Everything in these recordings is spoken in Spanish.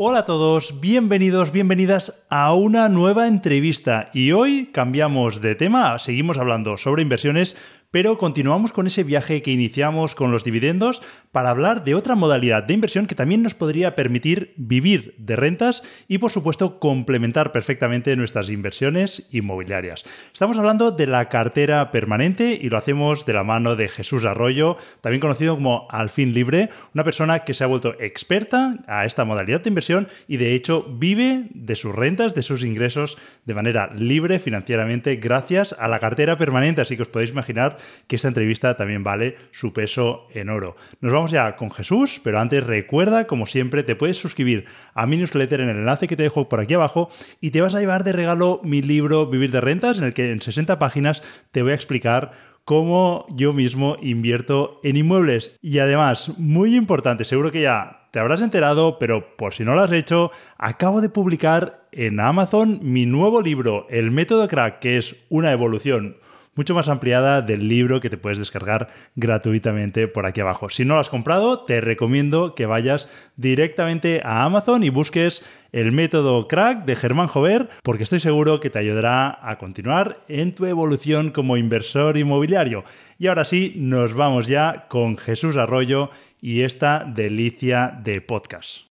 Hola a todos, bienvenidos, bienvenidas a una nueva entrevista y hoy cambiamos de tema, seguimos hablando sobre inversiones, pero continuamos con ese viaje que iniciamos con los dividendos para hablar de otra modalidad de inversión que también nos podría permitir vivir de rentas y, por supuesto, complementar perfectamente nuestras inversiones inmobiliarias. Estamos hablando de la cartera permanente y lo hacemos de la mano de Jesús Arroyo, también conocido como Alfin Libre, una persona que se ha vuelto experta a esta modalidad de inversión y, de hecho, vive de sus rentas, de sus ingresos de manera libre financieramente gracias a la cartera permanente, así que os podéis imaginar que esta entrevista también vale su peso en oro. Nos vamos ya con Jesús, pero antes recuerda, como siempre, te puedes suscribir a mi newsletter en el enlace que te dejo por aquí abajo y te vas a llevar de regalo mi libro Vivir de Rentas, en el que en 60 páginas te voy a explicar cómo yo mismo invierto en inmuebles. Y además, muy importante, seguro que ya te habrás enterado, pero por si no lo has hecho, acabo de publicar en Amazon mi nuevo libro, El Método Crack, que es una evolución mucho más ampliada del libro que te puedes descargar gratuitamente por aquí abajo. Si no lo has comprado, te recomiendo que vayas directamente a Amazon y busques El Método Crack de Germán Jover, porque estoy seguro que te ayudará a continuar en tu evolución como inversor inmobiliario. Y ahora sí, nos vamos ya con Jesús Arroyo y esta delicia de podcast.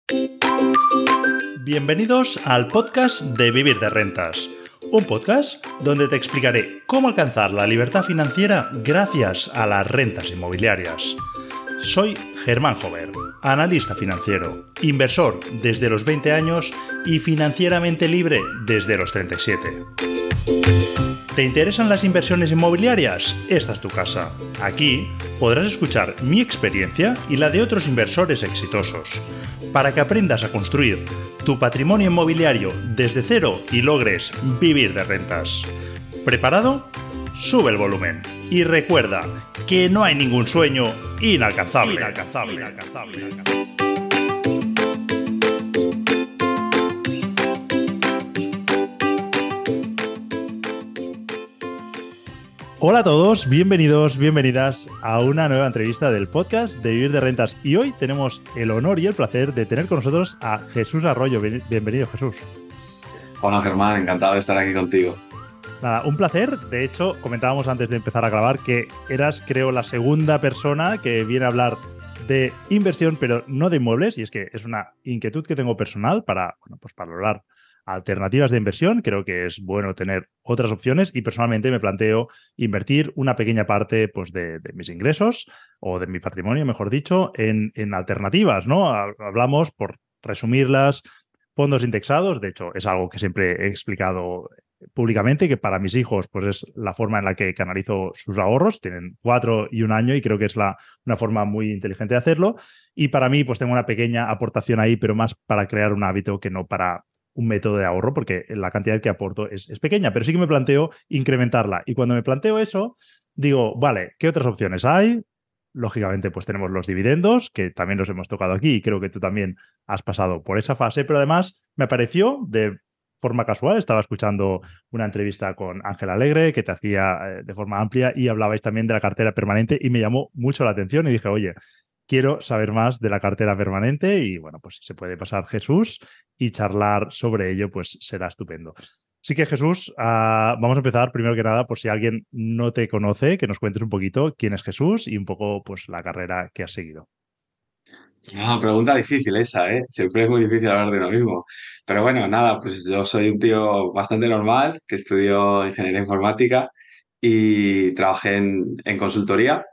Bienvenidos al podcast de Vivir de Rentas. Un podcast donde te explicaré cómo alcanzar la libertad financiera gracias a las rentas inmobiliarias. Soy Germán Jover, analista financiero, inversor desde los 20 años y financieramente libre desde los 37. ¿Te interesan las inversiones inmobiliarias? Esta es tu casa. Aquí podrás escuchar mi experiencia y la de otros inversores exitosos, para que aprendas a construir tu patrimonio inmobiliario desde cero y logres vivir de rentas. ¿Preparado? Sube el volumen. Y recuerda que no hay ningún sueño inalcanzable. Hola a todos, bienvenidos, bienvenidas a una nueva entrevista del podcast de Vivir de Rentas. Y hoy tenemos el honor y el placer de tener con nosotros a Jesús Arroyo. Bienvenido, Jesús. Hola, Germán, encantado de estar aquí contigo. Nada, un placer. De hecho, comentábamos antes de empezar a grabar que eras, creo, la segunda persona que viene a hablar de inversión, pero no de inmuebles. Y es que es una inquietud que tengo personal para valorar alternativas de inversión. Creo que es bueno tener otras opciones y personalmente me planteo invertir una pequeña parte de mis ingresos o de mi patrimonio, mejor dicho, en alternativas, ¿no? Hablamos, por resumirlas, fondos indexados. De hecho, es algo que siempre he explicado públicamente, que para mis hijos pues es la forma en la que canalizo sus ahorros. Tienen 4 y 1 año y creo que es una forma muy inteligente de hacerlo. Y para mí pues tengo una pequeña aportación ahí, pero más para crear un hábito que no para un método de ahorro, porque la cantidad que aporto es pequeña, pero sí que me planteo incrementarla. Y cuando me planteo eso, digo, vale, ¿qué otras opciones hay? Lógicamente, pues tenemos los dividendos, que también los hemos tocado aquí y creo que tú también has pasado por esa fase, pero además me apareció de forma casual, estaba escuchando una entrevista con Ángel Alegre que te hacía de forma amplia y hablabais también de la cartera permanente y me llamó mucho la atención y dije, oye, quiero saber más de la cartera permanente y bueno, pues si se puede pasar Jesús y charlar sobre ello, pues será estupendo. Así que Jesús, vamos a empezar primero que nada, por si alguien no te conoce, que nos cuentes un poquito quién es Jesús y un poco pues la carrera que has seguido. Una pregunta difícil esa, ¿eh? Siempre es muy difícil hablar de lo mismo. Pero bueno, nada, pues yo soy un tío bastante normal que estudió ingeniería informática y trabajé en consultoría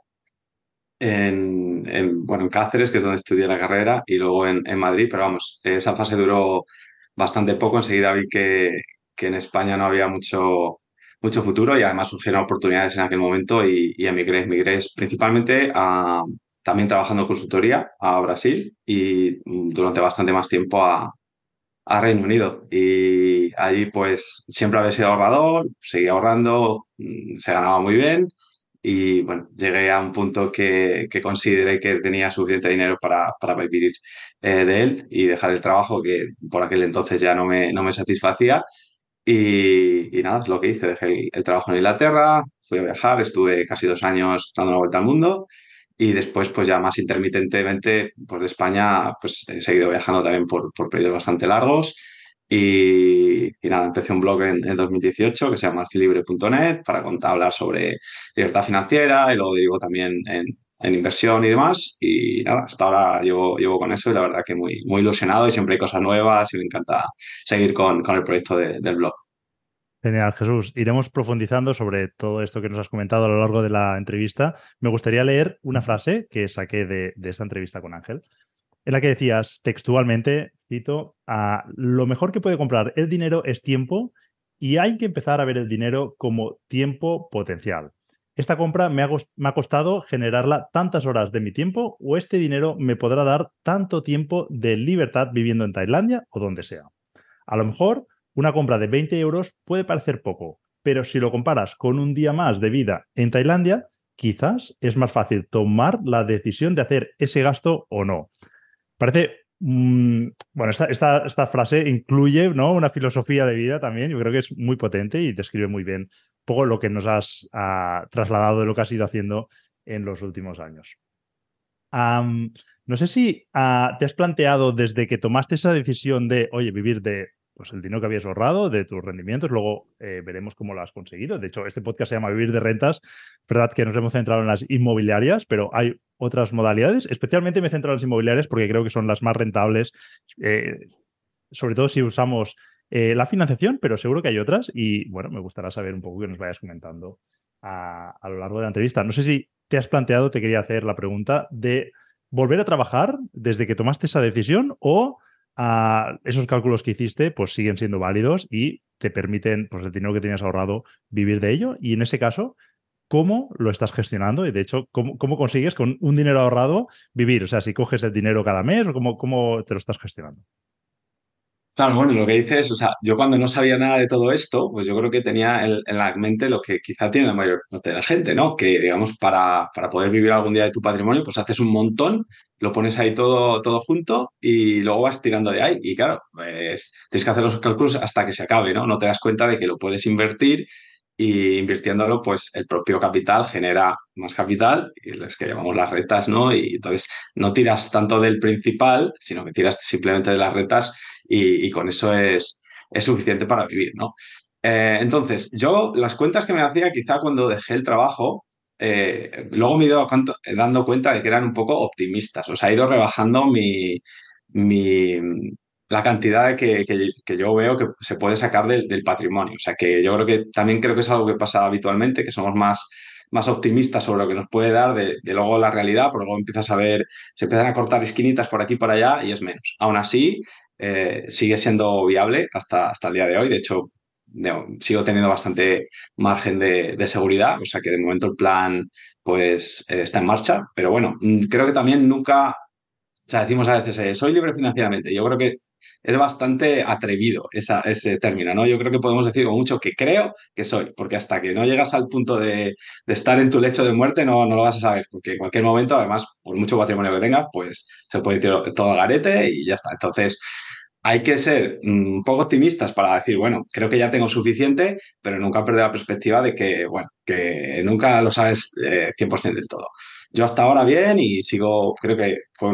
en Cáceres, que es donde estudié la carrera, y luego en Madrid. Pero vamos, esa fase duró bastante poco. Enseguida vi que en España no había mucho futuro y además surgieron oportunidades en aquel momento y emigré. Emigré principalmente también trabajando en consultoría a Brasil y durante bastante más tiempo a Reino Unido. Y allí pues siempre había sido ahorrador, seguía ahorrando, se ganaba muy bien. Y bueno, llegué a un punto que consideré que tenía suficiente dinero para vivir de él y dejar el trabajo que por aquel entonces ya no me satisfacía. Y nada, es lo que hice. Dejé el trabajo en Inglaterra, fui a viajar, estuve casi 2 años dando la vuelta al mundo y después pues ya más intermitentemente pues de España pues he seguido viajando también por periodos bastante largos y nada, empecé un blog en 2018 que se llama alfilibre.net para contar, hablar sobre libertad financiera y luego derivo también en inversión y demás. Y nada, hasta ahora llevo con eso y la verdad que muy ilusionado y siempre hay cosas nuevas y me encanta seguir con el proyecto del blog. Genial, Jesús. Iremos profundizando sobre todo esto que nos has comentado a lo largo de la entrevista. Me gustaría leer una frase que saqué de esta entrevista con Ángel, en la que decías textualmente, cito, lo mejor que puede comprar el dinero es tiempo y hay que empezar a ver el dinero como tiempo potencial. Esta compra me ha costado generarla tantas horas de mi tiempo o este dinero me podrá dar tanto tiempo de libertad viviendo en Tailandia o donde sea. A lo mejor una compra de 20 euros puede parecer poco, pero si lo comparas con un día más de vida en Tailandia, quizás es más fácil tomar la decisión de hacer ese gasto o no. Parece, bueno, esta frase incluye, ¿no?, una filosofía de vida también. Yo creo que es muy potente y describe muy bien un poco lo que nos has trasladado de lo que has ido haciendo en los últimos años. No sé si te has planteado desde que tomaste esa decisión de, oye, vivir de pues, el dinero que habías ahorrado, de tus rendimientos, luego veremos cómo lo has conseguido. De hecho, este podcast se llama Vivir de Rentas. Verdad que nos hemos centrado en las inmobiliarias, pero hay otras modalidades. Especialmente me he centrado en las inmobiliarias porque creo que son las más rentables, eh, sobre todo si usamos la financiación, pero seguro que hay otras. Y bueno, me gustaría saber un poco que nos vayas comentando a lo largo de la entrevista. No sé si te has planteado, te quería hacer la pregunta de volver a trabajar desde que tomaste esa decisión o esos cálculos que hiciste pues siguen siendo válidos y te permiten, pues el dinero que tenías ahorrado, vivir de ello. Y en ese caso, ¿cómo lo estás gestionando? Y de hecho, ¿cómo consigues con un dinero ahorrado vivir? O sea, si coges el dinero cada mes o cómo te lo estás gestionando. Claro, bueno, lo que dices, o sea, yo cuando no sabía nada de todo esto, pues yo creo que tenía en la mente lo que quizá tiene la mayor parte de la gente, ¿no? Que, digamos, para poder vivir algún día de tu patrimonio, pues haces un montón, lo pones ahí todo junto y luego vas tirando de ahí. Y claro, pues tienes que hacer los cálculos hasta que se acabe, ¿no? No te das cuenta de que lo puedes invertir y invirtiéndolo, pues el propio capital genera más capital, y los que llamamos las retas, ¿no? Y entonces no tiras tanto del principal, sino que tiras simplemente de las retas y con eso es suficiente para vivir, ¿no? Entonces, yo las cuentas que me hacía quizá cuando dejé el trabajo, luego me he ido dando cuenta de que eran un poco optimistas, o sea, he ido rebajando mi, la cantidad que yo veo que se puede sacar del patrimonio. O sea, que yo creo que es algo que pasa habitualmente, que somos más optimistas sobre lo que nos puede dar de luego la realidad, porque luego empiezas a ver, se empiezan a cortar esquinitas por aquí y por allá y es menos. Aún así, sigue siendo viable hasta el día de hoy. De hecho, no, sigo teniendo bastante margen de seguridad, o sea que de momento el plan pues está en marcha, pero bueno, creo que también nunca, o sea, decimos a veces, soy libre financieramente. Yo creo que es bastante atrevido ese término, ¿no? Yo creo que podemos decir con mucho que creo que soy, porque hasta que no llegas al punto de estar en tu lecho de muerte no lo vas a saber, porque en cualquier momento, además, por mucho patrimonio que tengas, pues se puede ir todo al garete y ya está. Entonces, hay que ser un poco optimistas para decir, bueno, creo que ya tengo suficiente, pero nunca perder la perspectiva de que, bueno, que nunca lo sabes 100% del todo. Yo hasta ahora bien y sigo, creo que fue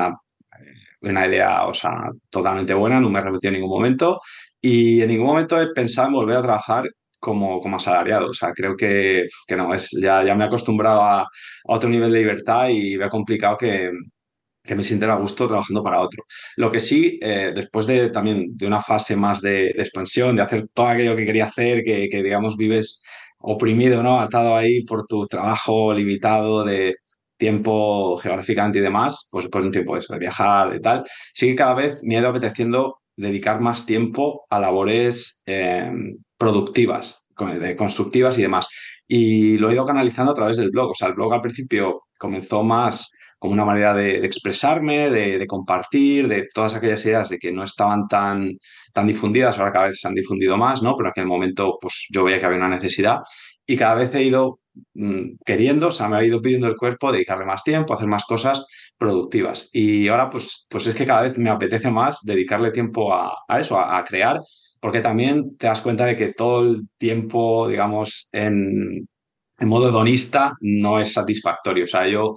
una idea, o sea, totalmente buena, no me he repetido en ningún momento y en ningún momento he pensado en volver a trabajar como asalariado. O sea, creo que no, ya me he acostumbrado a otro nivel de libertad y veo complicado que me sienten a gusto trabajando para otro. Lo que sí, después también de una fase más de expansión, de hacer todo aquello que quería hacer, que digamos vives oprimido, ¿no? Atado ahí por tu trabajo limitado de tiempo geográficamente y demás, pues después de un tiempo de eso, de viajar, de tal, sí que cada vez me ha ido apeteciendo dedicar más tiempo a labores productivas, constructivas y demás. Y lo he ido canalizando a través del blog. O sea, el blog al principio comenzó más como una manera de expresarme, de compartir, de todas aquellas ideas de que no estaban tan difundidas, ahora cada vez se han difundido más, ¿no? Pero en aquel momento pues yo veía que había una necesidad y cada vez he ido queriendo, o sea, me ha ido pidiendo el cuerpo dedicarle más tiempo, hacer más cosas productivas. Y ahora pues es que cada vez me apetece más dedicarle tiempo a eso, a crear, porque también te das cuenta de que todo el tiempo, digamos, en modo hedonista no es satisfactorio. O sea, yo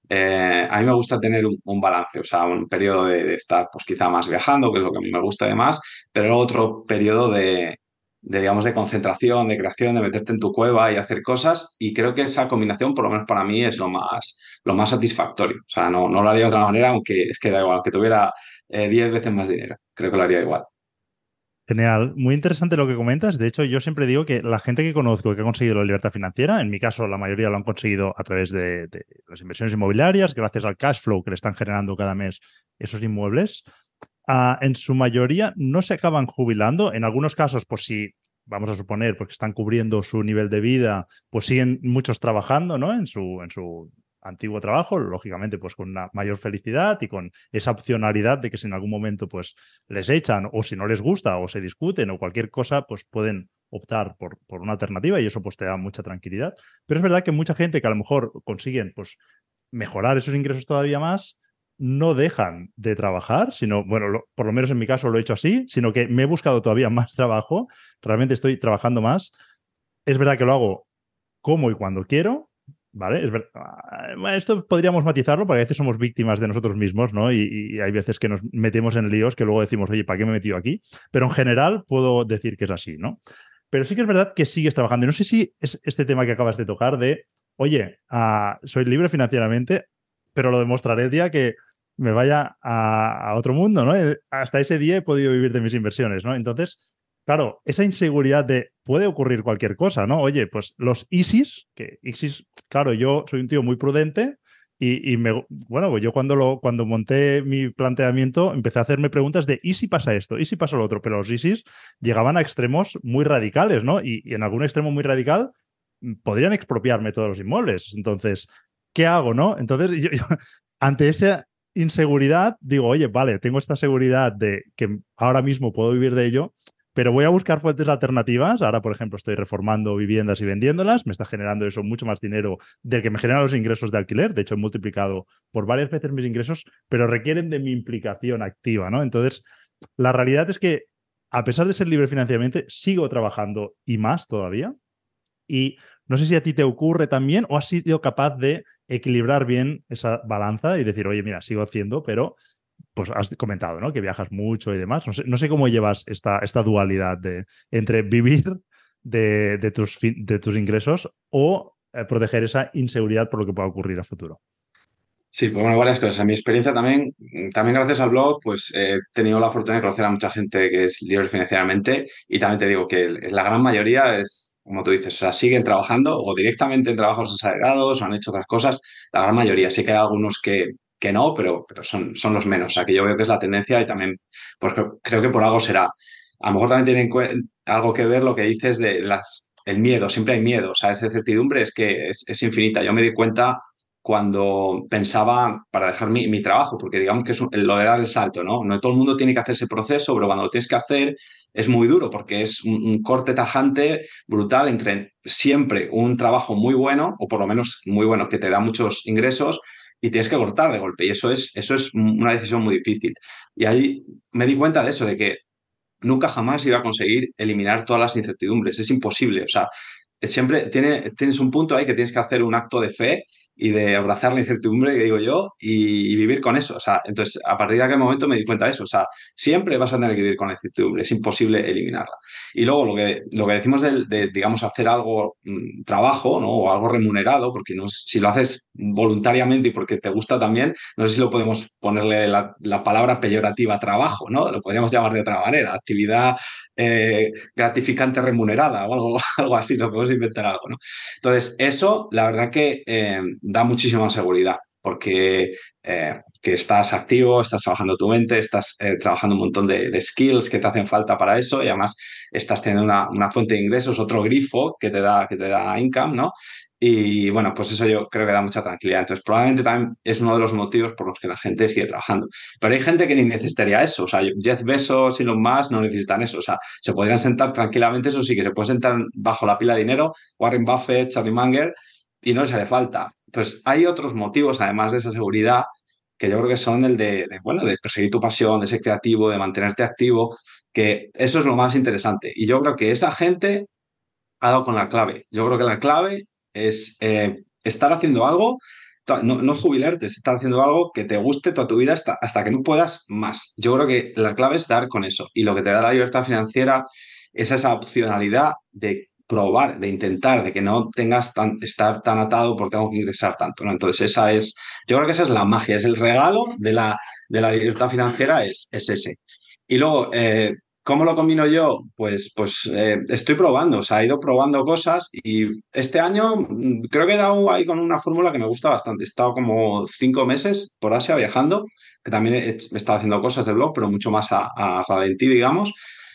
A mí me gusta tener un balance, o sea, un periodo de estar pues quizá más viajando, que es lo que a mí me gusta además, pero luego otro periodo digamos, de concentración, de creación, de meterte en tu cueva y hacer cosas. Y creo que esa combinación, por lo menos para mí, es lo más satisfactorio. O sea, no lo haría de otra manera, aunque es que da igual, aunque tuviera 10 veces más dinero. Creo que lo haría igual. Genial, muy interesante lo que comentas. De hecho, yo siempre digo que la gente que conozco que ha conseguido la libertad financiera, en mi caso la mayoría lo han conseguido a través de las inversiones inmobiliarias, gracias al cash flow que le están generando cada mes esos inmuebles, en su mayoría no se acaban jubilando. En algunos casos, pues sí, vamos a suponer, porque están cubriendo su nivel de vida, pues siguen muchos trabajando, ¿no? En su antiguo trabajo, lógicamente, pues con una mayor felicidad y con esa opcionalidad de que si en algún momento, pues les echan o si no les gusta o se discuten o cualquier cosa, pues pueden optar por una alternativa y eso pues te da mucha tranquilidad. Pero es verdad que mucha gente que a lo mejor consiguen pues mejorar esos ingresos todavía más, no dejan de trabajar, sino, bueno, por lo menos en mi caso lo he hecho así, sino que me he buscado todavía más trabajo, realmente estoy trabajando más. Es verdad que lo hago como y cuando quiero, ¿vale? Esto podríamos matizarlo porque a veces somos víctimas de nosotros mismos, ¿no? Y hay veces que nos metemos en líos que luego decimos, oye, ¿para qué me he metido aquí? Pero en general puedo decir que es así, ¿no? Pero sí que es verdad que sigues trabajando. Y no sé si es este tema que acabas de tocar de, oye, soy libre financieramente, pero lo demostraré el día que me vaya a otro mundo, ¿no? Hasta ese día he podido vivir de mis inversiones, ¿no? Entonces, claro, esa inseguridad de puede ocurrir cualquier cosa, ¿no? Oye, pues los ISIS, claro, yo soy un tío muy prudente bueno, pues yo cuando monté mi planteamiento empecé a hacerme preguntas de ¿y si pasa esto? ¿Y si pasa lo otro? Pero los ISIS llegaban a extremos muy radicales, ¿no? Y en algún extremo muy radical podrían expropiarme todos los inmuebles. Entonces, ¿qué hago, no? Entonces, ante esa inseguridad digo, oye, vale, tengo esta seguridad de que ahora mismo puedo vivir de ello, pero voy a buscar fuentes alternativas. Ahora, por ejemplo, estoy reformando viviendas y vendiéndolas. Me está generando eso mucho más dinero del que me generan los ingresos de alquiler. De hecho, he multiplicado por varias veces mis ingresos, pero requieren de mi implicación activa, ¿no? Entonces, la realidad es que, a pesar de ser libre financieramente, sigo trabajando y más todavía. Y no sé si a ti te ocurre también o has sido capaz de equilibrar bien esa balanza y decir, oye, mira, sigo haciendo, pero pues has comentado, ¿no? Que viajas mucho y demás. No sé cómo llevas esta dualidad entre vivir de tus ingresos o proteger esa inseguridad por lo que pueda ocurrir a futuro. Sí, pues bueno, varias cosas. En mi experiencia también, también gracias al blog, pues he tenido la fortuna de conocer a mucha gente que es libre financieramente y también te digo que la gran mayoría es, como tú dices, o sea, siguen trabajando o directamente en trabajos asalariados o han hecho otras cosas. La gran mayoría, sí que hay algunos que no, pero son los menos. O sea, que yo veo que es la tendencia y también, pues creo que por algo será. A lo mejor también tiene algo que ver lo que dices de el miedo, siempre hay miedo, o sea, esa incertidumbre es que es infinita. Yo me di cuenta cuando pensaba para dejar mi trabajo, porque digamos que es lo de dar el salto, ¿no? No todo el mundo tiene que hacer ese proceso, pero cuando lo tienes que hacer es muy duro porque es un corte tajante brutal entre siempre un trabajo muy bueno, o por lo menos muy bueno, que te da muchos ingresos, y tienes que cortar de golpe. Y eso es una decisión muy difícil. Y ahí me di cuenta de eso, de que nunca jamás iba a conseguir eliminar todas las incertidumbres. Es imposible. O sea, siempre tienes un punto ahí que tienes que hacer un acto de fe y de abrazar la incertidumbre, que digo yo, y vivir con eso. O sea, entonces, a partir de aquel momento me di cuenta de eso. O sea, siempre vas a tener que vivir con la incertidumbre. Es imposible eliminarla. Y luego lo que decimos digamos, hacer algo, trabajo, ¿no? O algo remunerado, porque no, si lo haces voluntariamente y porque te gusta también, no sé si lo podemos ponerle la palabra peyorativa trabajo, ¿no? Lo podríamos llamar de otra manera, actividad gratificante remunerada o algo, algo así, no podemos inventar algo, ¿no? Entonces, eso, la verdad que da muchísima seguridad, porque que estás activo, estás trabajando tu mente, estás trabajando un montón de skills que te hacen falta para eso y además estás teniendo una fuente de ingresos, otro grifo que te da income, ¿no? Y bueno, pues eso yo creo que da mucha tranquilidad. Entonces, probablemente también es uno de los motivos por los que la gente sigue trabajando. Pero hay gente que ni necesitaría eso. O sea, Jeff Bezos y Elon Musk no necesitan eso. O sea, se podrían sentar tranquilamente, eso sí, que se puede sentar bajo la pila de dinero, Warren Buffett, Charlie Munger, y no les hace falta. Entonces, hay otros motivos, además de esa seguridad, que yo creo que son el bueno, de perseguir tu pasión, de ser creativo, de mantenerte activo, que eso es lo más interesante. Y yo creo que esa gente ha dado con la clave. Yo creo que la clave es estar haciendo algo no jubilarte, es estar haciendo algo que te guste toda tu vida hasta que no puedas más. Yo creo que la clave es dar con eso. Y lo que te da la libertad financiera es esa opcionalidad de probar, de intentar, de que no tengas estar tan atado por tengo que ingresar tanto, ¿no? Entonces, yo creo que esa es la magia, es el regalo de la libertad financiera, es ese. Y luego, ¿cómo lo combino yo? Pues estoy probando, o sea, he ido probando cosas y este año creo que he dado ahí con una fórmula que me gusta bastante. He estado como 5 meses por Asia viajando, que también he estado haciendo cosas de blog, pero mucho más a ralentí, digamos.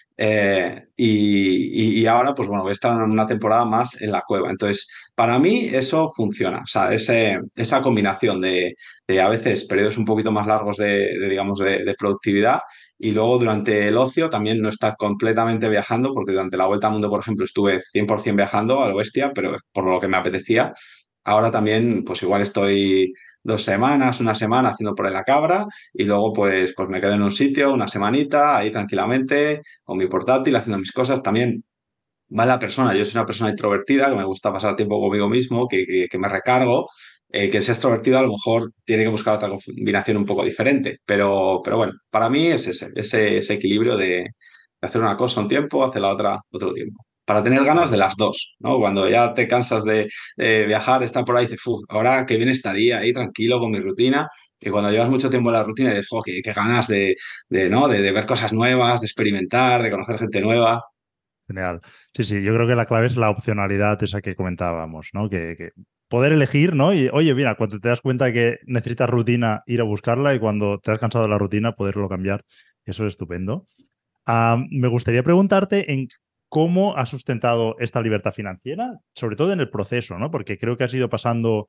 Y ahora, pues bueno, voy a estar en una temporada más en la cueva. Entonces, para mí eso funciona. O sea, esa combinación de a veces periodos un poquito más largos digamos, de productividad y luego durante el ocio también no estar completamente viajando, porque durante la Vuelta al Mundo, por ejemplo, estuve 100% viajando a lo bestia, pero por lo que me apetecía. Ahora también, pues igual estoy 2 semanas, una semana haciendo por ahí la cabra y luego pues me quedo en un sitio una semanita ahí tranquilamente con mi portátil haciendo mis cosas. También va la persona. Yo soy una persona introvertida que me gusta pasar tiempo conmigo mismo, que me recargo. Que si es extrovertido a lo mejor tiene que buscar otra combinación un poco diferente. Pero bueno, para mí es ese equilibrio de hacer una cosa un tiempo, hacer la otra otro tiempo. Para tener ganas de las dos, ¿no? Cuando ya te cansas de viajar, estar por ahí, dices, ahora que bien estaría ahí tranquilo con mi rutina. Y cuando llevas mucho tiempo en la rutina, dices, qué ganas ¿no? de ver cosas nuevas, de experimentar, de conocer gente nueva. Genial. Sí, sí, yo creo que la clave es la opcionalidad esa que comentábamos, ¿no? Que poder elegir, ¿no? Y oye, mira, cuando te das cuenta que necesitas rutina, ir a buscarla y cuando te has cansado de la rutina, poderlo cambiar. Eso es estupendo. Me gustaría preguntarte en cómo has sustentado esta libertad financiera, sobre todo en el proceso, ¿no? Porque creo que has ido pasando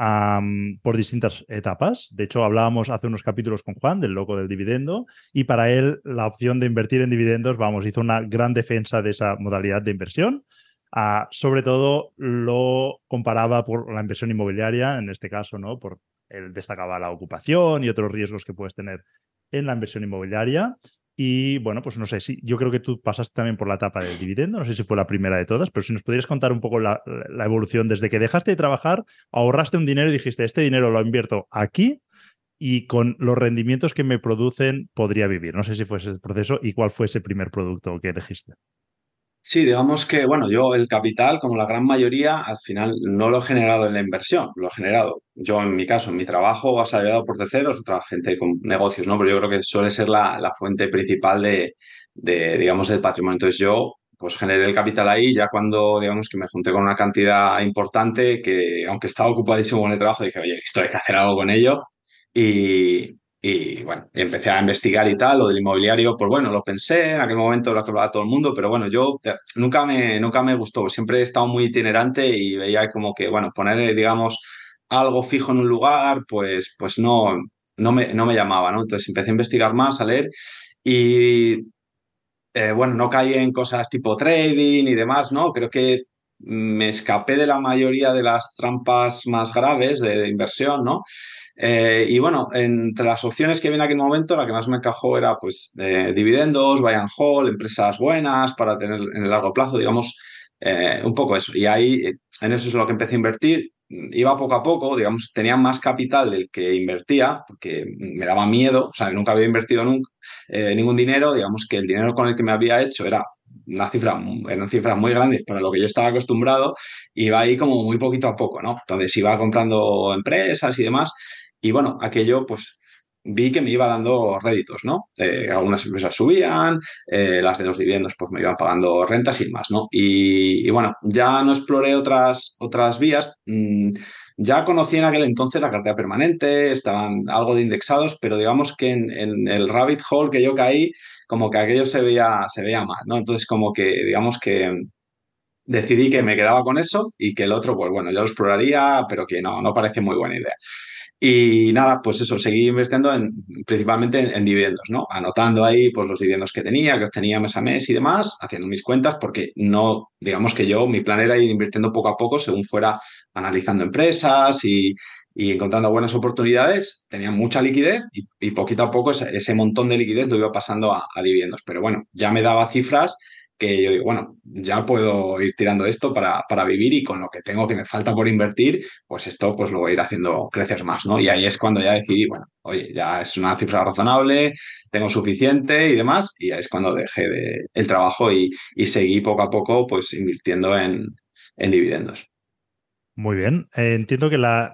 por distintas etapas. De hecho, hablábamos hace unos capítulos con Juan del loco del dividendo y para él la opción de invertir en dividendos, vamos, hizo una gran defensa de esa modalidad de inversión. Sobre todo lo comparaba por la inversión inmobiliaria, en este caso, ¿no? Por él destacaba la ocupación y otros riesgos que puedes tener en la inversión inmobiliaria. Y bueno, pues no sé si yo creo que tú pasaste también por la etapa del dividendo, no sé si fue la primera de todas, pero si nos pudieras contar un poco la evolución desde que dejaste de trabajar, ahorraste un dinero y dijiste, este dinero lo invierto aquí y con los rendimientos que me producen podría vivir. No sé si fue ese el proceso y cuál fue ese primer producto que elegiste. Sí, digamos que, bueno, yo el capital, como la gran mayoría, al final no lo he generado en la inversión, lo he generado yo en mi caso, en mi trabajo, asalariado por terceros, otra gente con negocios, ¿no? Pero yo creo que suele ser la fuente principal digamos, del patrimonio. Entonces yo, pues generé el capital ahí, ya cuando, digamos, que me junté con una cantidad importante, que aunque estaba ocupadísimo con el trabajo, dije, oye, esto hay que hacer algo con ello. Y bueno, empecé a investigar y tal, lo del inmobiliario, pues bueno, lo pensé en aquel momento, lo que hablaba todo el mundo, pero bueno, yo nunca me gustó, siempre he estado muy itinerante y veía como que, bueno, poner, digamos, algo fijo en un lugar, pues no me llamaba, ¿no? Entonces empecé a investigar más, a leer y, bueno, no caí en cosas tipo trading y demás, ¿no? Creo que me escapé de la mayoría de las trampas más graves de inversión, ¿no? Y bueno, entre las opciones que vi en aquel momento, la que más me encajó era pues dividendos, buy and hold, empresas buenas para tener en el largo plazo, digamos, un poco eso. Y ahí, en eso es lo que empecé a invertir. Iba poco a poco, digamos, tenía más capital del que invertía, porque me daba miedo, o sea, nunca había invertido nunca, ningún dinero, digamos que el dinero con el que me había hecho eran cifras muy grandes para lo que yo estaba acostumbrado, y iba ahí como muy poquito a poco, ¿no? Entonces iba comprando empresas y demás. Y bueno, aquello pues vi que me iba dando réditos, ¿no? Algunas empresas subían, las de los dividendos pues me iban pagando rentas y más, ¿no? Y bueno, ya no exploré otras vías. Ya conocí en aquel entonces la cartera permanente, estaban algo de indexados, pero digamos que en el rabbit hole que yo caí, como que aquello se veía mal, ¿no? Entonces como que digamos que decidí que me quedaba con eso y que el otro, pues bueno, yo lo exploraría, pero que no parece muy buena idea. Y nada, pues eso, seguí invirtiendo principalmente en dividendos, ¿no? Anotando ahí pues los dividendos que obtenía mes a mes y demás, haciendo mis cuentas, porque no, digamos que mi plan era ir invirtiendo poco a poco según fuera analizando empresas y encontrando buenas oportunidades. Tenía mucha liquidez y poquito a poco ese montón de liquidez lo iba pasando a dividendos. Pero bueno, ya me daba cifras que yo digo, bueno, ya puedo ir tirando esto para vivir y con lo que tengo que me falta por invertir, pues esto pues lo voy a ir haciendo crecer más, ¿no? Y ahí es cuando ya decidí, bueno, oye, ya es una cifra razonable, tengo suficiente y demás, y ahí es cuando dejé el trabajo y seguí poco a poco pues invirtiendo en dividendos. Muy bien. Entiendo que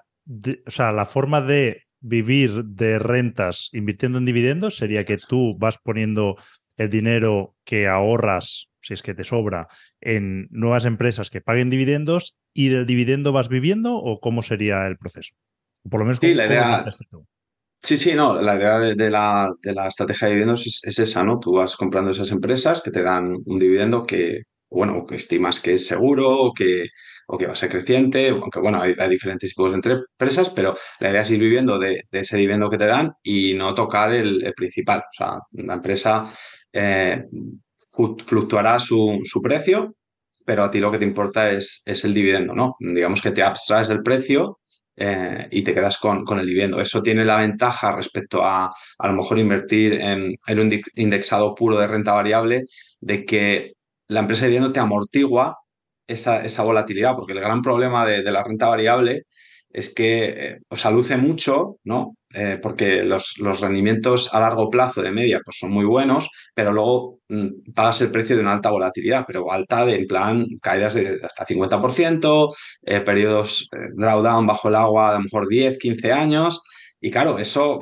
o sea, la forma de vivir de rentas invirtiendo en dividendos sería que tú vas poniendo el dinero que ahorras, si es que te sobra, en nuevas empresas que paguen dividendos y del dividendo vas viviendo, ¿o cómo sería el proceso? O por lo menos, Sí, ¿cómo, la cómo lo idea, planteaste tú? sí, sí, no, la idea de la estrategia de dividendos es esa, ¿no? Tú vas comprando esas empresas que te dan un dividendo que, bueno, que estimas que es seguro o que va a ser creciente, aunque, bueno, hay diferentes tipos de empresas, pero la idea es ir viviendo de ese dividendo que te dan y no tocar el principal. O sea, la empresa eh, fluctuará su precio, pero a ti lo que te importa es el dividendo, ¿no? Digamos que te abstraes del precio y te quedas con el dividendo. Eso tiene la ventaja respecto a lo mejor invertir en un indexado puro de renta variable, de que la empresa de dividendo te amortigua esa volatilidad, porque el gran problema de la renta variable es que o sea, luce mucho, ¿no? Porque los rendimientos a largo plazo de media pues, son muy buenos, pero luego pagas el precio de una alta volatilidad, pero alta de, en plan, caídas de hasta 50%, periodos drawdown bajo el agua, a lo mejor 10 15 años. Y claro,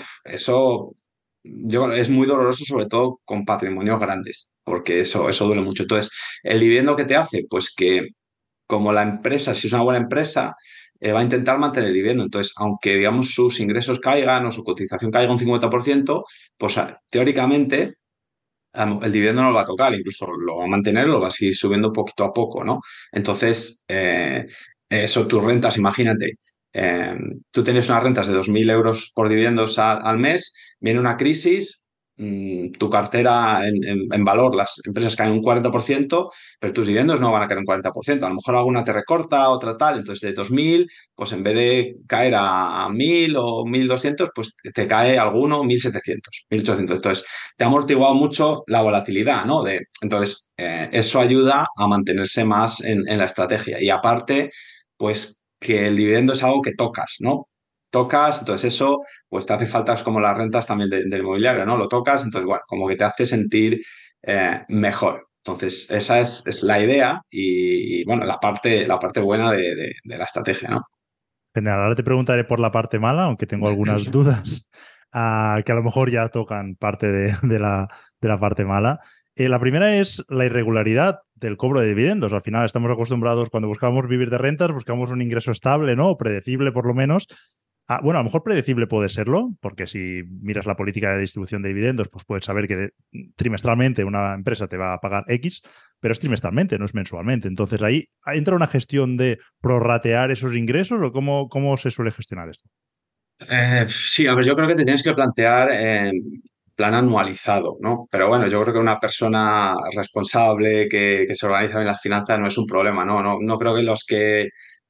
eso es muy doloroso, sobre todo con patrimonios grandes, porque eso duele mucho. Entonces, el dividendo que te hace, pues que como la empresa, si es una buena empresa, va a intentar mantener el dividendo. Entonces, aunque digamos sus ingresos caigan o su cotización caiga un 50%, pues teóricamente el dividendo no lo va a tocar, incluso lo va a mantener, lo va a seguir subiendo poquito a poco, ¿no? Entonces, eso, tus rentas, imagínate, eh, tú tienes unas rentas de 2.000 euros por dividendos al mes, viene una crisis, tu cartera en valor, las empresas caen un 40%, pero tus dividendos no van a caer un 40%. A lo mejor alguna te recorta, otra tal, entonces de 2.000 pues en vez de caer a 1.000 o 1.200 pues te cae alguno 1.700 1.800. Entonces, te ha amortiguado mucho la volatilidad, ¿no? Entonces, eso ayuda a mantenerse más en la estrategia. Y aparte, pues que el dividendo es algo que tocas, ¿no? Tocas, entonces eso, pues te hace falta, es como las rentas también del inmobiliario, ¿no? Lo tocas, entonces, bueno, como que te hace sentir mejor. Entonces, esa es la idea y, bueno, la parte buena de la estrategia, ¿no? Genial. Ahora te preguntaré por la parte mala, aunque tengo algunas dudas que a lo mejor ya tocan parte de la parte mala. La primera es la irregularidad del cobro de dividendos. Al final estamos acostumbrados, cuando buscamos vivir de rentas, buscamos un ingreso estable, ¿no? O predecible por lo menos. Bueno, a lo mejor predecible puede serlo, porque si miras la política de distribución de dividendos, pues puedes saber que trimestralmente una empresa te va a pagar X, pero es trimestralmente, no es mensualmente. Entonces ahí entra una gestión de prorratear esos ingresos, o cómo se suele gestionar esto. Sí, a ver, yo creo que te tienes que plantear en plan anualizado, ¿no? Pero bueno, yo creo que una persona responsable que se organiza bien las finanzas no es un problema, ¿no? No creo que los que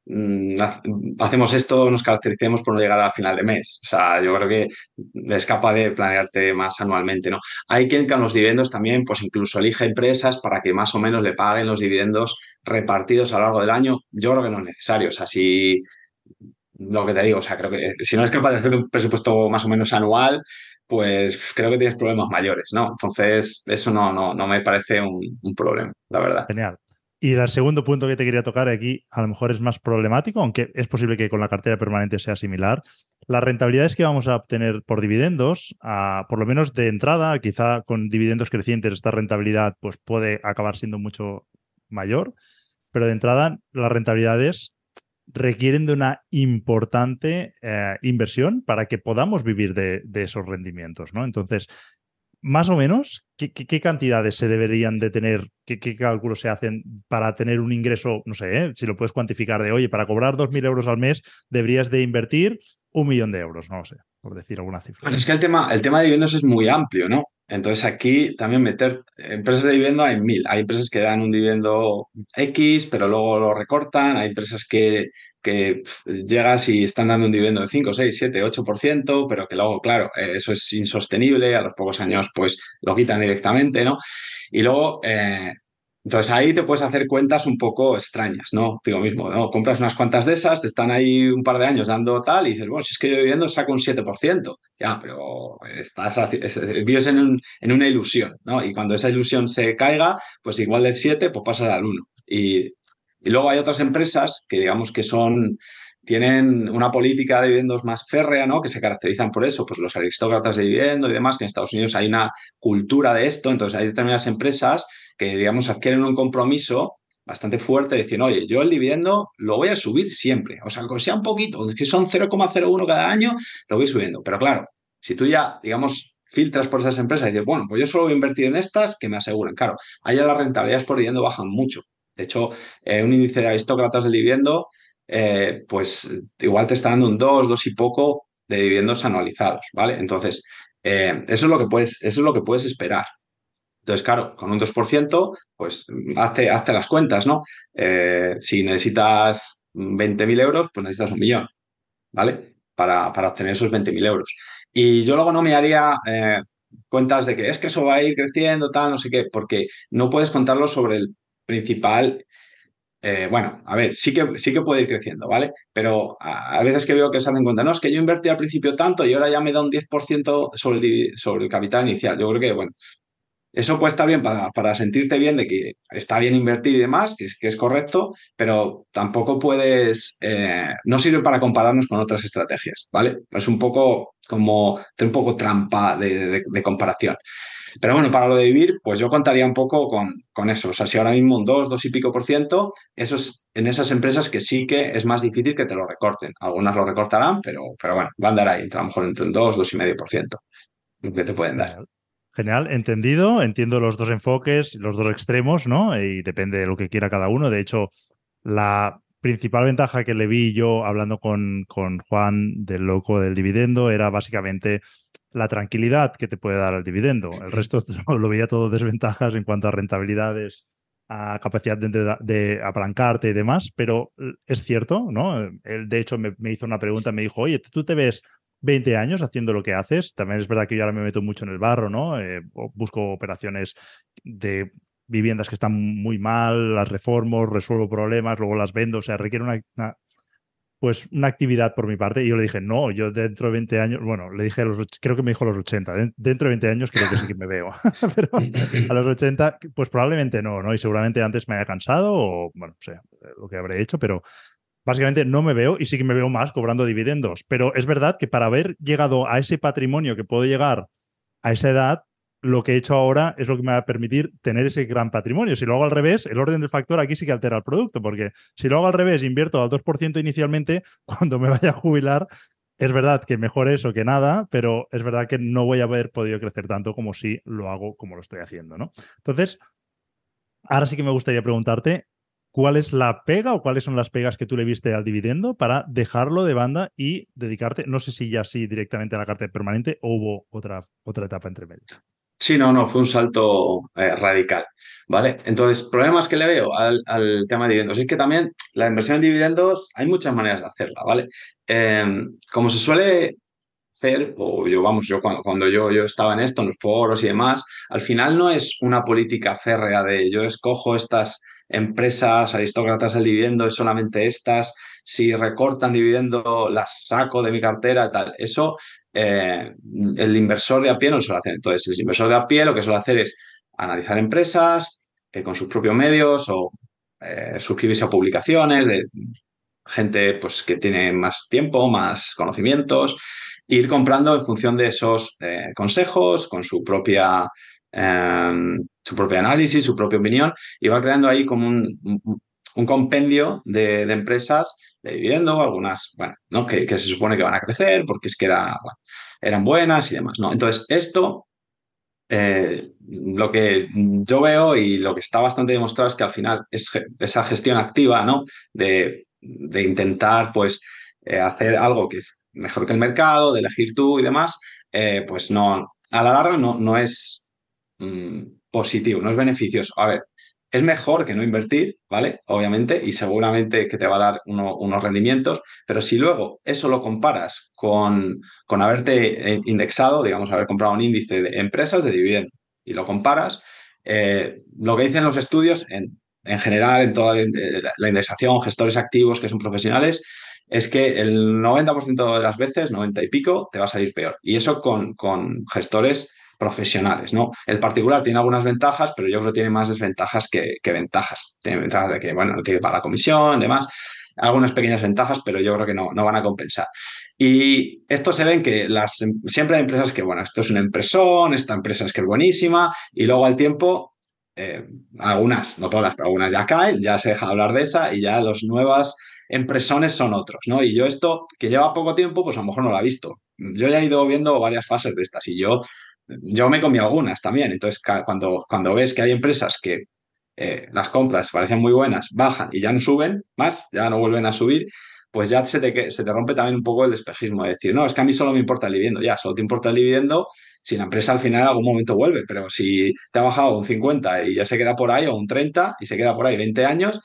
hacemos esto nos caractericemos por no llegar al final de mes. O sea, yo creo que es capaz de planearte más anualmente, ¿no? Hay quien con los dividendos también, pues incluso elige empresas para que más o menos le paguen los dividendos repartidos a lo largo del año. Yo creo que no es necesario. O sea, si lo que te digo, o sea, creo que si no es capaz de hacer un presupuesto más o menos anual, pues creo que tienes problemas mayores, ¿no? Entonces, eso no me parece un problema, la verdad. Genial. Y el segundo punto que te quería tocar aquí, a lo mejor es más problemático, aunque es posible que con la cartera permanente sea similar. Las rentabilidades que vamos a obtener por dividendos, por lo menos de entrada, quizá con dividendos crecientes, esta rentabilidad pues, puede acabar siendo mucho mayor, pero de entrada las rentabilidades requieren de una importante inversión para que podamos vivir de esos rendimientos, ¿no? Entonces, más o menos, ¿qué cantidades se deberían de tener? ¿Qué cálculos se hacen para tener un ingreso? No sé, si lo puedes cuantificar de, oye, para cobrar 2.000 euros al mes deberías de invertir 1 millón de euros, no lo sé, por decir alguna cifra. Bueno, es que el tema de dividendos es muy amplio, ¿no? Entonces aquí también meter empresas de dividendo hay mil. Hay empresas que dan un dividendo X, pero luego lo recortan. Hay empresas que llegas y están dando un dividendo de 5, 6, 7, 8%, pero que luego, claro, eso es insostenible. A los pocos años, pues lo quitan directamente, ¿no? Y luego, Entonces ahí te puedes hacer cuentas un poco extrañas, ¿no? Digo mismo, ¿no? Compras unas cuantas de esas, te están ahí un par de años dando tal y dices, bueno, si es que yo viviendo saco un 7%. Ya, pero vives en una ilusión, ¿no? Y cuando esa ilusión se caiga, pues igual del 7 pues pasas al 1. Y luego hay otras empresas que digamos que tienen una política de dividendos más férrea, ¿no? Que se caracterizan por eso, pues los aristócratas de dividendo y demás, que en Estados Unidos hay una cultura de esto, entonces hay determinadas empresas que, digamos, adquieren un compromiso bastante fuerte de decir, oye, yo el dividendo lo voy a subir siempre, o sea, aunque sea un poquito, que son 0,01 cada año, lo voy subiendo. Pero claro, si tú ya, digamos, filtras por esas empresas y dices, bueno, pues yo solo voy a invertir en estas que me aseguren. Claro, allá las rentabilidades por dividendo bajan mucho. De hecho, un índice de aristócratas del dividendo, pues igual te está dando un 2, 2 y poco de dividendos anualizados, ¿vale? Entonces, eso es lo que puedes esperar. Entonces, claro, con un 2%, pues hazte las cuentas, ¿no? Si necesitas 20.000 euros, pues necesitas 1 millón, ¿vale? Para obtener esos 20.000 euros. Y yo luego no me haría cuentas de que es que eso va a ir creciendo, tal, no sé qué, porque no puedes contarlo sobre el principal. Bueno, a ver, sí que puede ir creciendo, ¿vale? Pero a veces que veo que se hacen cuenta, no, es que yo invertí al principio tanto y ahora ya me da un 10% sobre el capital inicial. Yo creo que, bueno, eso puede estar bien para sentirte bien de que está bien invertir y demás, que es correcto, pero tampoco no sirve para compararnos con otras estrategias, ¿vale? Es un poco un poco trampa de comparación. Pero bueno, para lo de vivir, pues yo contaría un poco con eso. O sea, si ahora mismo un 2, 2 y pico por ciento, eso es en esas empresas que sí que es más difícil que te lo recorten. Algunas lo recortarán, pero bueno, va a andar ahí, a lo mejor entre un 2, 2,5%, lo que te pueden dar. Genial. Genial, entendido. Entiendo los dos enfoques, los dos extremos, ¿no? Y depende de lo que quiera cada uno. De hecho, la principal ventaja que le vi yo hablando con Juan del loco del dividendo era básicamente la tranquilidad que te puede dar el dividendo. El resto lo veía todo desventajas en cuanto a rentabilidades, a capacidad de apalancarte y demás, pero es cierto, ¿no? Él, de hecho, me hizo una pregunta, me dijo, oye, ¿tú te ves 20 años haciendo lo que haces? También es verdad que yo ahora me meto mucho en el barro, ¿no? Busco operaciones de viviendas que están muy mal, las reformo, resuelvo problemas, luego las vendo, o sea, requiere pues una actividad por mi parte. Y yo le dije, no, yo dentro de 20 años, bueno, le dije creo que me dijo los 80, dentro de 20 años creo que sí que me veo, pero a los 80, pues probablemente no, ¿no? Y seguramente antes me haya cansado o, bueno, no sé, lo que habré hecho, pero básicamente no me veo y sí que me veo más cobrando dividendos. Pero es verdad que para haber llegado a ese patrimonio que puedo llegar a esa edad, lo que he hecho ahora es lo que me va a permitir tener ese gran patrimonio. Si lo hago al revés, el orden del factor aquí sí que altera el producto, porque si lo hago al revés, invierto al 2% inicialmente, cuando me vaya a jubilar, es verdad que mejor eso que nada, pero es verdad que no voy a haber podido crecer tanto como si lo hago como lo estoy haciendo, ¿no? Entonces, ahora sí que me gustaría preguntarte, ¿cuál es la pega o cuáles son las pegas que tú le viste al dividendo para dejarlo de banda y dedicarte, no sé si ya sí directamente a la cartera permanente o hubo otra etapa entre medio? Sí, no, no, fue un salto radical, ¿vale? Entonces, problemas que le veo al tema de dividendos es que también la inversión en dividendos hay muchas maneras de hacerla, ¿vale? Como se suele hacer, o yo, vamos, yo cuando yo estaba en esto, en los foros y demás, al final no es una política férrea de yo escojo estas empresas aristócratas del dividendo, es solamente estas, si recortan dividendo las saco de mi cartera y tal. Eso el inversor de a pie no lo suele hacer. Entonces, el inversor de a pie lo que suele hacer es analizar empresas con sus propios medios o suscribirse a publicaciones de gente pues, que tiene más tiempo, más conocimientos, e ir comprando en función de esos consejos, con su propio análisis, su propia opinión, y va creando ahí como un compendio de empresas de dividendo, algunas, bueno, ¿no? que se supone que van a crecer porque es que bueno, eran buenas y demás, ¿no? Entonces, esto lo que yo veo y lo que está bastante demostrado es que al final es esa gestión activa, ¿no? De intentar, pues, hacer algo que es mejor que el mercado, de elegir tú y demás, pues no, a la larga no es positivo, no es beneficioso. A ver, es mejor que no invertir, ¿vale? Obviamente, y seguramente que te va a dar unos rendimientos, pero si luego eso lo comparas con haberte indexado, digamos, haber comprado un índice de empresas de dividendo y lo comparas, Lo que dicen los estudios, en general, en toda la indexación, gestores activos que son profesionales, es que el 90% de las veces, 90 y pico, te va a salir peor. Y eso con gestores profesionales, ¿no? El particular tiene algunas ventajas, pero yo creo que tiene más desventajas que ventajas. Tiene ventajas de que, bueno, no tiene para la comisión, demás, algunas pequeñas ventajas, pero yo creo que no van a compensar. Y esto se ve en que siempre hay empresas que, bueno, esto es una empresón, esta empresa es que es buenísima, y luego al tiempo, eh, algunas, no todas, pero algunas ya caen, ya se deja de hablar de esa y ya las nuevas empresones son otros, ¿no? Y yo esto, que lleva poco tiempo, pues a lo mejor no lo he visto. Yo ya he ido viendo varias fases de estas y yo me comí algunas también. Entonces, cuando ves que hay empresas que las compras parecen muy buenas, bajan y ya no suben más, ya no vuelven a subir, pues ya se te rompe también un poco el espejismo de decir, no, es que a mí solo me importa el dividendo, ya, solo te importa el dividendo si la empresa al final en algún momento vuelve, pero si te ha bajado un 50 y ya se queda por ahí, o un 30 y se queda por ahí 20 años,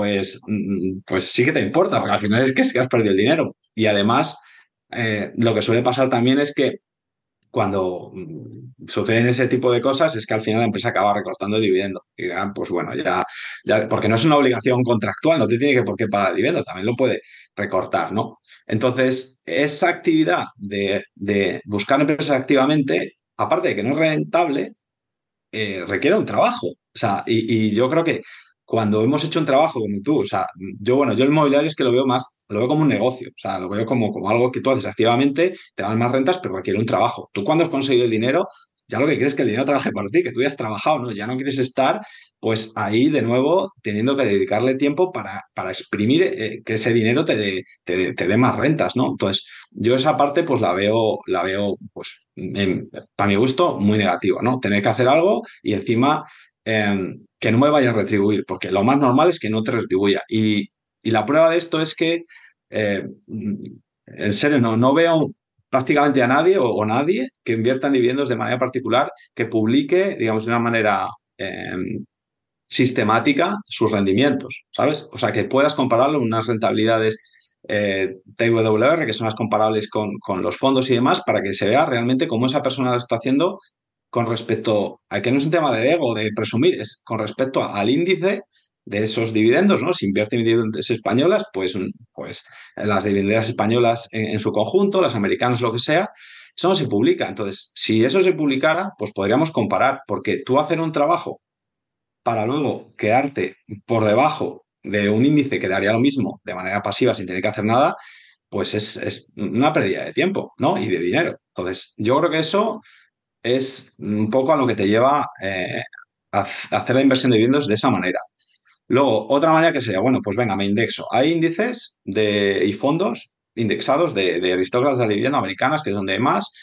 pues sí que te importa, porque al final es que has perdido el dinero. Y además, lo que suele pasar también es que cuando suceden ese tipo de cosas es que al final la empresa acaba recortando el dividendo. Y pues bueno, ya, porque no es una obligación contractual, no te tiene que por qué pagar el dividendo, también lo puede recortar, ¿no? Entonces, esa actividad de buscar empresas activamente, aparte de que no es rentable, requiere un trabajo. O sea, y yo creo que cuando hemos hecho un trabajo como tú, o sea, yo el mobiliario es que lo veo más, lo veo como un negocio, o sea, lo veo como algo que tú haces activamente, te dan más rentas, pero requiere un trabajo. Tú cuando has conseguido el dinero, ya lo que quieres es que el dinero trabaje por ti, que tú ya has trabajado, ¿no? Ya no quieres estar, pues ahí de nuevo teniendo que dedicarle tiempo para exprimir que ese dinero te dé más rentas, ¿no? Entonces, yo esa parte pues la veo pues para mi gusto muy negativa, ¿no? Tener que hacer algo y encima que no me vaya a retribuir, porque lo más normal es que no te retribuya. Y la prueba de esto es que, eh, en serio, no veo prácticamente a nadie o nadie que invierta en dividendos de manera particular, que publique, digamos, de una manera sistemática sus rendimientos, ¿sabes? O sea, que puedas compararlo con unas rentabilidades TWR, que son las comparables con los fondos y demás, para que se vea realmente cómo esa persona lo está haciendo con respecto a que no es un tema de ego, de presumir, es con respecto al índice de esos dividendos, ¿no? Si invierte en dividendos españolas, pues las dividendas españolas en su conjunto, las americanas, lo que sea, eso no se publica. Entonces, si eso se publicara, pues podríamos comparar, porque tú hacer un trabajo para luego quedarte por debajo de un índice que daría lo mismo de manera pasiva sin tener que hacer nada, pues es una pérdida de tiempo, ¿no? Y de dinero. Entonces, yo creo que eso es un poco a lo que te lleva a hacer la inversión de dividendos de esa manera. Luego, otra manera que sería, bueno, pues venga, me indexo. Hay índices y fondos indexados de aristócratas de la dividenda americanas, que es donde hay más,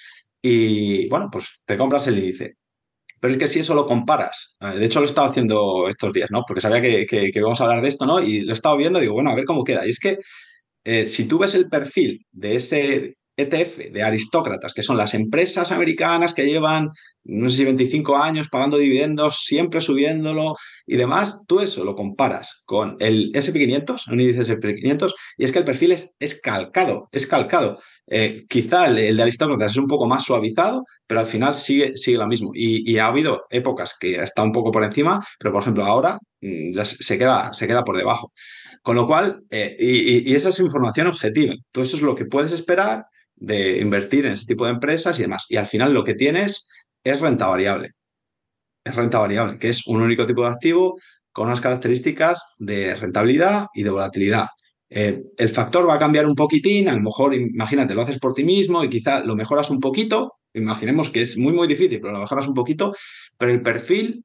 y bueno, pues te compras el índice. Pero es que si eso lo comparas, de hecho lo he estado haciendo estos días, ¿no? Porque sabía que íbamos a hablar de esto, ¿no? Y lo he estado viendo, digo, bueno, a ver cómo queda. Y es que si tú ves el perfil de ese ETF de aristócratas, que son las empresas americanas que llevan, no sé si 25 años pagando dividendos, siempre subiéndolo y demás, tú eso lo comparas con el SP 500, un índice SP 500, y es que el perfil es calcado, es calcado. Quizá el de aristócratas es un poco más suavizado, pero al final sigue lo mismo. Y ha habido épocas que está un poco por encima, pero por ejemplo ahora ya se queda por debajo. Con lo cual, y esa es información objetiva. Todo eso es lo que puedes esperar de invertir en ese tipo de empresas y demás. Y al final lo que tienes es renta variable. Es renta variable, que es un único tipo de activo con unas características de rentabilidad y de volatilidad. El factor va a cambiar un poquitín, a lo mejor, imagínate, lo haces por ti mismo y quizá lo mejoras un poquito. Imaginemos que es muy, muy difícil, pero lo mejoras un poquito, pero el perfil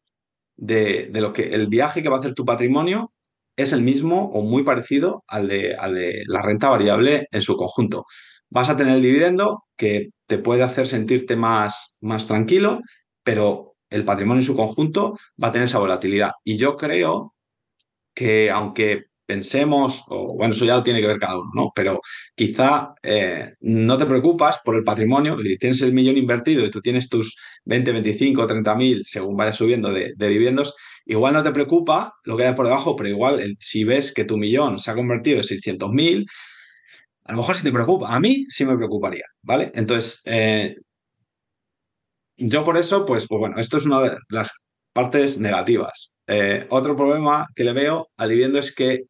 de lo que el viaje que va a hacer tu patrimonio es el mismo o muy parecido al de la renta variable en su conjunto. Vas a tener el dividendo que te puede hacer sentirte más tranquilo, pero el patrimonio en su conjunto va a tener esa volatilidad. Y yo creo que aunque pensemos, o bueno, eso ya lo tiene que ver cada uno, ¿no? Pero quizá no te preocupas por el patrimonio, y tienes el millón invertido y tú tienes tus 20, 25, 30 mil, según vaya subiendo de dividendos, igual no te preocupa lo que hay por debajo, pero igual si ves que tu millón se ha convertido en 600.000, a lo mejor sí te preocupa. A mí sí me preocuparía, ¿vale? Entonces, yo por eso, pues bueno, esto es una de las partes negativas. Otro problema que le veo al dividendo es que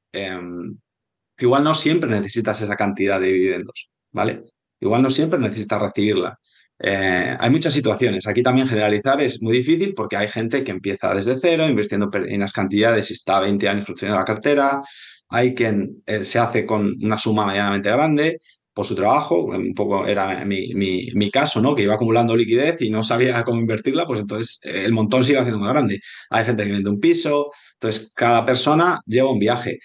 igual no siempre necesitas esa cantidad de dividendos, ¿vale? Igual no siempre necesitas recibirla. Hay muchas situaciones. Aquí también generalizar es muy difícil porque hay gente que empieza desde cero, invirtiendo pequeñas cantidades y está 20 años construyendo la cartera. Hay quien se hace con una suma medianamente grande por su trabajo. Un poco era mi caso, ¿no? Que iba acumulando liquidez y no sabía cómo invertirla, pues entonces el montón se iba haciendo más grande. Hay gente que vende un piso. Entonces, cada persona lleva un viaje.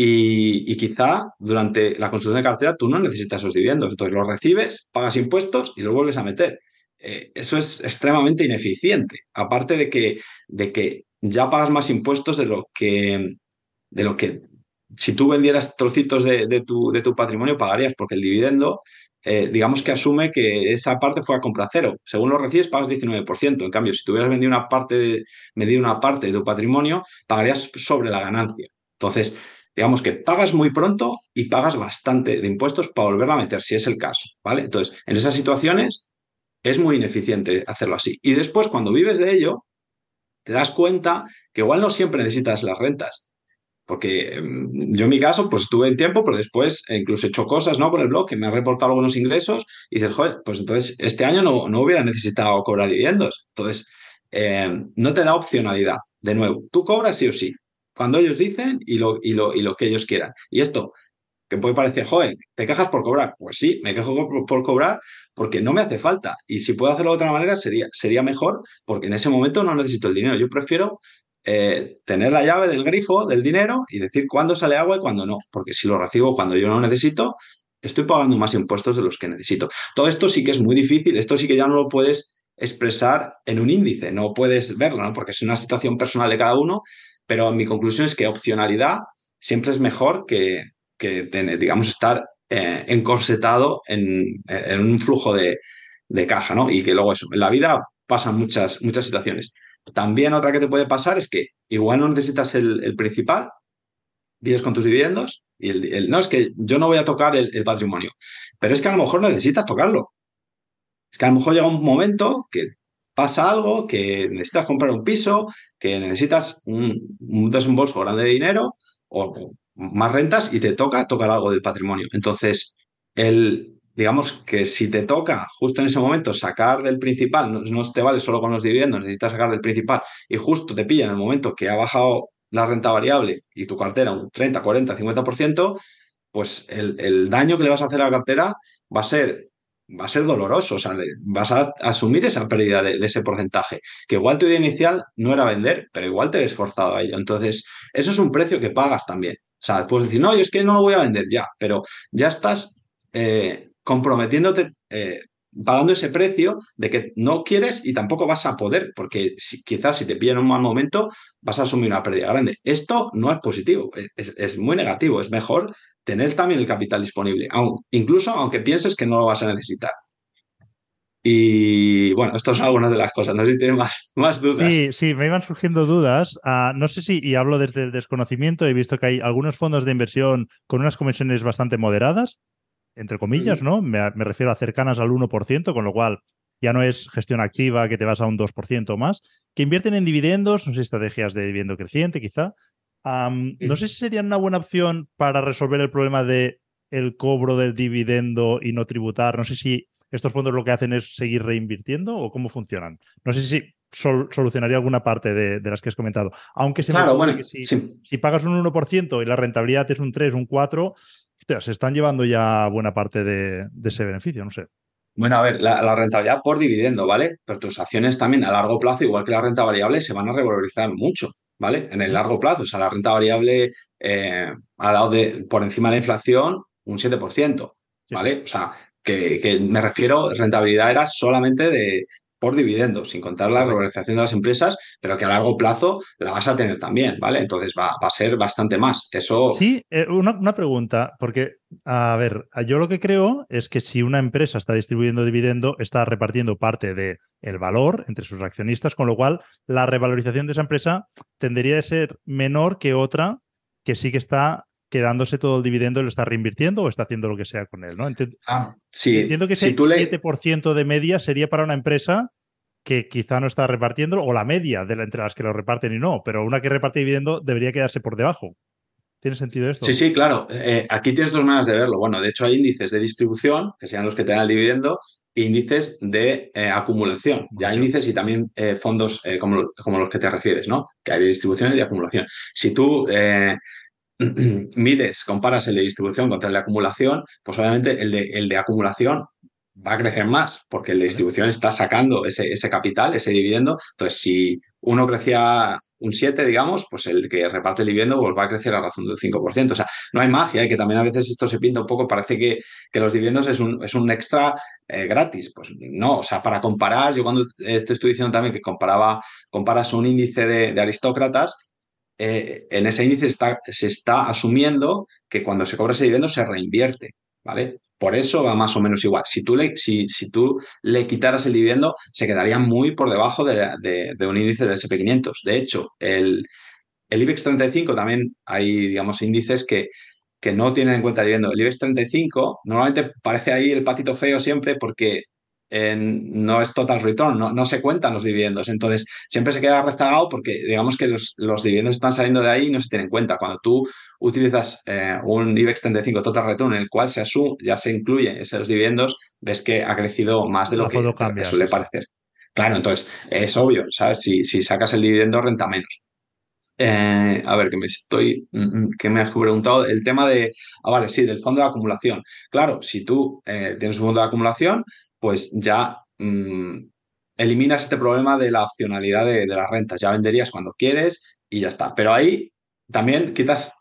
Y quizá durante la construcción de cartera tú no necesitas esos dividendos. Entonces los recibes, pagas impuestos y los vuelves a meter. Eso es extremadamente ineficiente. Aparte de que ya pagas más impuestos de lo que si tú vendieras trocitos de tu patrimonio pagarías, porque el dividendo, digamos que asume que esa parte fue a compra cero. Según lo recibes, pagas 19%. En cambio, si tú hubieras vendido una parte de tu patrimonio, pagarías sobre la ganancia. Entonces, digamos que pagas muy pronto y pagas bastante de impuestos para volverla a meter, si es el caso, ¿vale? Entonces, en esas situaciones es muy ineficiente hacerlo así. Y después, cuando vives de ello, te das cuenta que igual no siempre necesitas las rentas. Porque yo en mi caso, pues tuve tiempo, pero después incluso he hecho cosas, ¿no? Con el blog, que me ha reportado algunos ingresos y dices, joder, pues entonces este año no hubiera necesitado cobrar dividendos. Entonces, no te da opcionalidad. De nuevo, tú cobras sí o sí, cuando ellos dicen y lo que ellos quieran. Y esto, que puede parecer, joder, ¿te quejas por cobrar? Pues sí, me quejo por cobrar porque no me hace falta. Y si puedo hacerlo de otra manera, sería mejor, porque en ese momento no necesito el dinero. Yo prefiero tener la llave del grifo del dinero y decir cuándo sale agua y cuándo no, porque si lo recibo cuando yo no necesito, estoy pagando más impuestos de los que necesito. Todo esto sí que es muy difícil, esto sí que ya no lo puedes expresar en un índice, no puedes verlo, ¿no? Porque es una situación personal de cada uno, pero mi conclusión es que opcionalidad siempre es mejor que tener, digamos, estar encorsetado en un flujo de caja, ¿no? Y que luego eso, en la vida pasan muchas situaciones. También otra que te puede pasar es que igual no necesitas el principal, vives con tus dividendos y no, es que yo no voy a tocar el patrimonio, pero es que a lo mejor necesitas tocarlo. Es que a lo mejor llega un momento que pasa algo, que necesitas comprar un piso, que necesitas un desembolso grande de dinero o más rentas y te toca tocar algo del patrimonio. Entonces, digamos que si te toca justo en ese momento sacar del principal, no te vale solo con los dividendos, necesitas sacar del principal y justo te pilla en el momento que ha bajado la renta variable y tu cartera un 30, 40, 50%, pues el daño que le vas a hacer a la cartera va a ser, va a ser doloroso. O sea, vas a asumir esa pérdida de ese porcentaje, que igual tu idea inicial no era vender, pero igual te ves forzado a ello. Entonces, eso es un precio que pagas también. O sea, puedes decir, no, yo es que no lo voy a vender ya, pero ya estás comprometiéndote, pagando ese precio de que no quieres y tampoco vas a poder, porque quizás si te pillan en un mal momento vas a asumir una pérdida grande. Esto no es positivo, es muy negativo. Es mejor tener también el capital disponible, incluso aunque pienses que no lo vas a necesitar. Y bueno, estas son algunas de las cosas. No sé si tienes más dudas. Sí, sí, me iban surgiendo dudas. No sé si, y hablo desde el desconocimiento, he visto que hay algunos fondos de inversión con unas comisiones bastante moderadas, entre comillas, Mm. ¿no? Me refiero a cercanas al 1%, con lo cual ya no es gestión activa que te vas a un 2% más, que invierten en dividendos, no sé, estrategias de dividendo creciente, quizá. No sé si serían una buena opción para resolver el problema de el cobro del dividendo y no tributar. No sé si estos fondos lo que hacen es seguir reinvirtiendo o cómo funcionan. No sé si solucionaría alguna parte de las que has comentado. Aunque se me Claro, ocurre que bueno, si, sí. si pagas un 1% y la rentabilidad es un 3, un 4, hostia, se están llevando ya buena parte de ese beneficio, no sé. Bueno, a ver, la rentabilidad por dividendo, ¿vale? Pero tus acciones también a largo plazo, igual que la renta variable, se van a revalorizar mucho, ¿vale? En el Ujú. largo plazo, o sea, la renta variable ha dado por encima de la inflación un 7%, Sí, sí. ¿vale? O sea, que me refiero, rentabilidad era solamente por dividendos, sin contar la Correcto. revalorización de las empresas, pero que a largo plazo la vas a tener también, ¿vale? Entonces va a ser bastante más. Eso. Sí, una pregunta, porque, a ver, yo lo que creo es que si una empresa está distribuyendo dividendo, está repartiendo parte del valor entre sus accionistas, con lo cual la revalorización de esa empresa tendería a ser menor que otra que sí que está quedándose todo el dividendo y lo está reinvirtiendo o está haciendo lo que sea con él, ¿no? Sí, Entiendo que si ese tú le. 7% de media sería para una empresa que quizá no está repartiendo, o la media entre las que lo reparten y no, pero una que reparte dividendo debería quedarse por debajo. ¿Tiene sentido Sí, esto? sí, claro. Aquí tienes dos maneras de verlo. Bueno, de hecho hay índices de distribución, que sean los que te dan el dividendo, e índices de acumulación. Ya hay Acumulación. índices y también fondos como los que te refieres, ¿no? Que hay de distribución y de acumulación. Si tú mides, comparas el de distribución contra el de acumulación, pues obviamente el de acumulación va a crecer más, porque el de ¿Vale? distribución está sacando ese capital, ese dividendo. Entonces, si uno crecía un 7 digamos, pues el que reparte el dividendo pues va a crecer a razón del 5%. O sea, no hay magia, que también a veces esto se pinta un poco, parece que los dividendos es un extra gratis. Pues no, o sea, para comparar, yo cuando te estoy diciendo también que comparas un índice de aristócratas, en ese índice se está asumiendo que cuando se cobra ese dividendo se reinvierte, ¿vale? Por eso va más o menos igual. Si tú le quitaras el dividendo, se quedaría muy por debajo de un índice del SP 500. De hecho, el IBEX 35 también hay, digamos, índices que no tienen en cuenta el dividendo. El IBEX 35 normalmente parece ahí el patito feo siempre porque no es total return, no se cuentan los dividendos. Entonces, siempre se queda rezagado porque digamos que los dividendos están saliendo de ahí y no se tienen en cuenta. Cuando tú utilizas un IBEX 35 total return en el cual ya se incluyen esos dividendos, ves que ha crecido más La foto de lo que cambia, sí, suele sí. parecer. Claro, entonces es obvio, ¿sabes? Si sacas el dividendo, renta menos. A ver, que me has preguntado el tema vale, sí, del fondo de acumulación. Claro, si tú tienes un fondo de acumulación, pues ya eliminas este problema de la opcionalidad de las rentas. Ya venderías cuando quieres y ya está. Pero ahí también quitas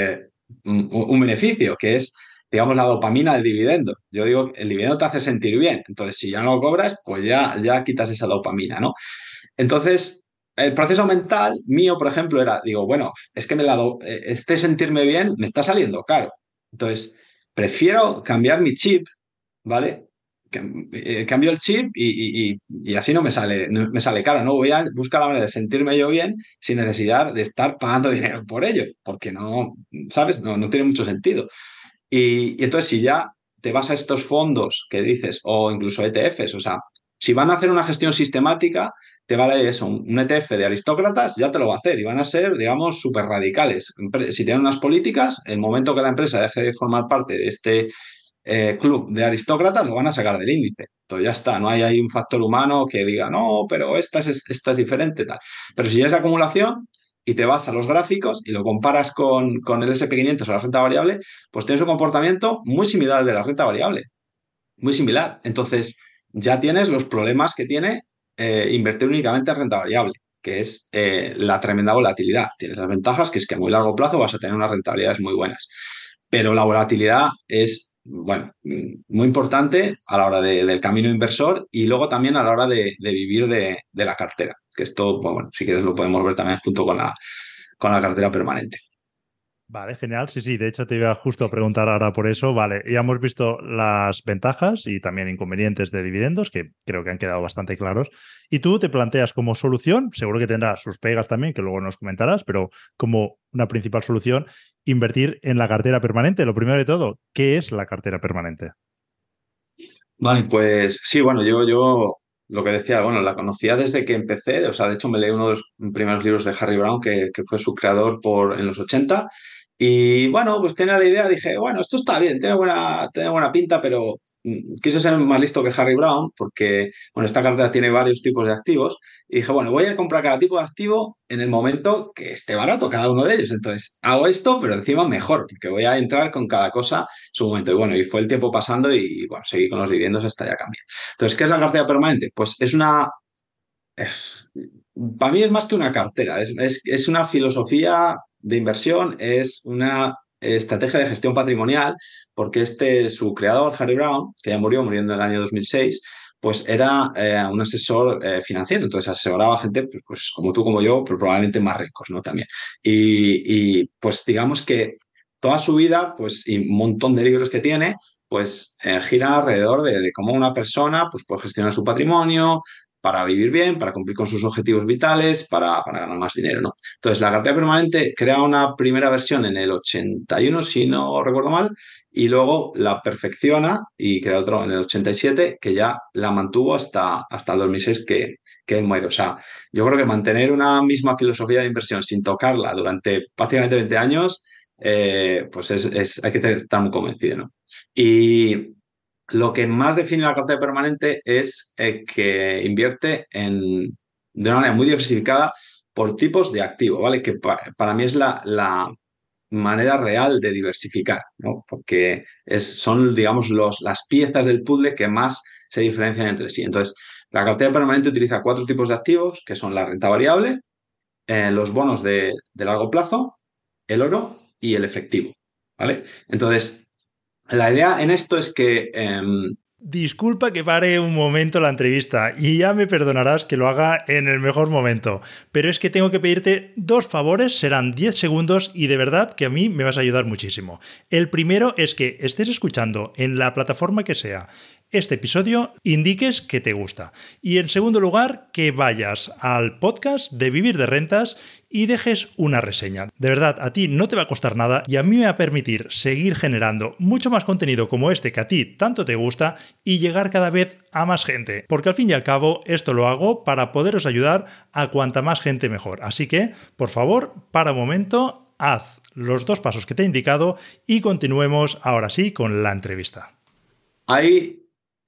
un beneficio, que es, digamos, la dopamina del dividendo. Yo digo, el dividendo te hace sentir bien. Entonces, si ya no lo cobras, pues ya quitas esa dopamina, ¿no? Entonces, el proceso mental mío, por ejemplo, era, digo, bueno, es que este sentirme bien me está saliendo caro. Entonces, prefiero cambiar mi chip, ¿vale? Cambio el chip y así no me sale caro, ¿no? Voy a buscar la manera de sentirme yo bien sin necesidad de estar pagando dinero por ello, porque no, ¿sabes? No tiene mucho sentido. Y entonces, si ya te vas a estos fondos que dices, o incluso ETFs, o sea, si van a hacer una gestión sistemática, te vale eso, un ETF de aristócratas ya te lo va a hacer y van a ser, digamos, súper radicales. Si tienen unas políticas, el momento que la empresa deje de formar parte de este club de aristócratas, lo van a sacar del índice. Entonces ya está, no hay ahí un factor humano que diga, no, pero esta es diferente, tal. Pero si ya es de acumulación y te vas a los gráficos y lo comparas con el SP 500 o la renta variable, pues tienes un comportamiento muy similar al de la renta variable, muy similar. Entonces ya tienes los problemas que tiene invertir únicamente en renta variable, que es la tremenda volatilidad. Tienes las ventajas, que es que a muy largo plazo vas a tener unas rentabilidades muy buenas, pero la volatilidad es, bueno, muy importante a la hora del camino inversor y luego también a la hora de vivir de la cartera, que esto, bueno, si quieres lo podemos ver también junto con la cartera permanente. Vale, genial. Sí, sí. De hecho, te iba justo a preguntar ahora por eso. Vale, ya hemos visto las ventajas y también inconvenientes de dividendos, que creo que han quedado bastante claros. Y tú te planteas como solución, seguro que tendrá sus pegas también, que luego nos comentarás, pero como una principal solución, invertir en la cartera permanente. Lo primero de todo, ¿qué es la cartera permanente? Vale, pues sí, bueno, yo lo que decía, bueno, la conocía desde que empecé, o sea, de hecho me leí uno de los primeros libros de Harry Brown, que fue su creador en los 80, y bueno, pues tenía la idea, dije, bueno, esto está bien, tiene buena pinta, pero quise ser más listo que Harry Brown, porque, bueno, esta cartera tiene varios tipos de activos, y dije, bueno, voy a comprar cada tipo de activo en el momento que esté barato cada uno de ellos, entonces hago esto, pero encima mejor, porque voy a entrar con cada cosa su momento. Y bueno, y fue el tiempo pasando y bueno, seguí con los dividendos hasta ya cambiar. Entonces, ¿qué es la cartera permanente? Pues es- para mí es más que una cartera, es una filosofía de inversión, es una estrategia de gestión patrimonial, porque su creador, Harry Brown, que ya murió en el año 2006, pues era un asesor financiero, entonces asesoraba a gente pues como tú, como yo, pero probablemente más ricos, ¿no? También. Pues digamos que toda su vida, pues, y un montón de libros que tiene, pues gira alrededor de cómo una persona pues, puede gestionar su patrimonio, para vivir bien, para cumplir con sus objetivos vitales, para ganar más dinero, ¿no? Entonces, la cartera permanente crea una primera versión en el 81, si no recuerdo mal, y luego la perfecciona y crea otro en el 87, que ya la mantuvo hasta el 2006, él muere. O sea, yo creo que mantener una misma filosofía de inversión sin tocarla durante prácticamente 20 años, pues hay que estar muy convencido, ¿no? Y lo que más define la cartera permanente es que invierte de una manera muy diversificada por tipos de activo, ¿vale? Que para mí es la manera real de diversificar, ¿no? Porque son, digamos, las piezas del puzzle que más se diferencian entre sí. Entonces, la cartera permanente utiliza 4 tipos de activos, que son la renta variable, los bonos de largo plazo, el oro y el efectivo, ¿vale? Entonces, la idea en esto es que Disculpa que pare un momento la entrevista y ya me perdonarás que lo haga en el mejor momento, pero es que tengo que pedirte 2 favores, serán 10 segundos y de verdad que a mí me vas a ayudar muchísimo. El primero es que estés escuchando en la plataforma que sea este episodio, indiques que te gusta. Y en segundo lugar, que vayas al podcast de Vivir de Rentas y dejes una reseña. De verdad, a ti no te va a costar nada y a mí me va a permitir seguir generando mucho más contenido como este que a ti tanto te gusta y llegar cada vez a más gente. Porque al fin y al cabo esto lo hago para poderos ayudar a cuanta más gente mejor. Así que, por favor, para un momento, haz los 2 pasos que te he indicado y continuemos ahora sí con la entrevista. hay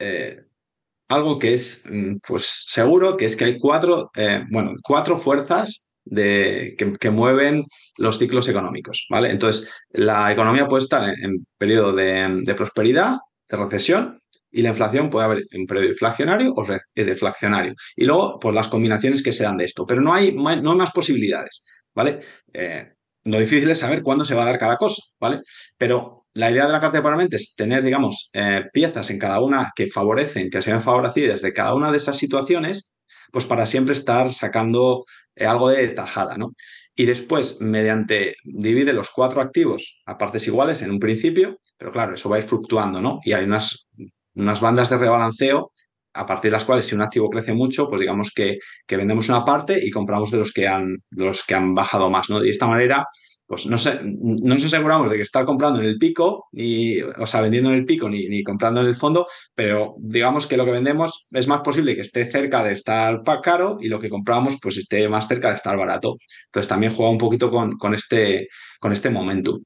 algo que es pues seguro, que es que hay cuatro fuerzas que mueven los ciclos económicos, ¿vale? Entonces, la economía puede estar en periodo de prosperidad, de recesión, y la inflación puede haber en periodo inflacionario o deflacionario. Y luego, pues las combinaciones que se dan de esto. Pero no hay más posibilidades, ¿vale? Lo difícil es saber cuándo se va a dar cada cosa, ¿vale? Pero la idea de la carta de pagamento es tener, digamos, piezas en cada una que favorecen, que sean favorecidas de cada una de esas situaciones, pues para siempre estar sacando algo de tajada, ¿no? Y después, divide los 4 activos a partes iguales en un principio, pero claro, eso va a ir fluctuando, ¿no? Y hay unas bandas de rebalanceo a partir de las cuales si un activo crece mucho, pues digamos que vendemos una parte y compramos de los que han bajado más, ¿no? Y de esta manera pues no nos aseguramos de que estar comprando en el pico, o sea, vendiendo en el pico ni comprando en el fondo, pero digamos que lo que vendemos es más posible que esté cerca de estar caro y lo que compramos pues esté más cerca de estar barato. Entonces también juega un poquito con este momento.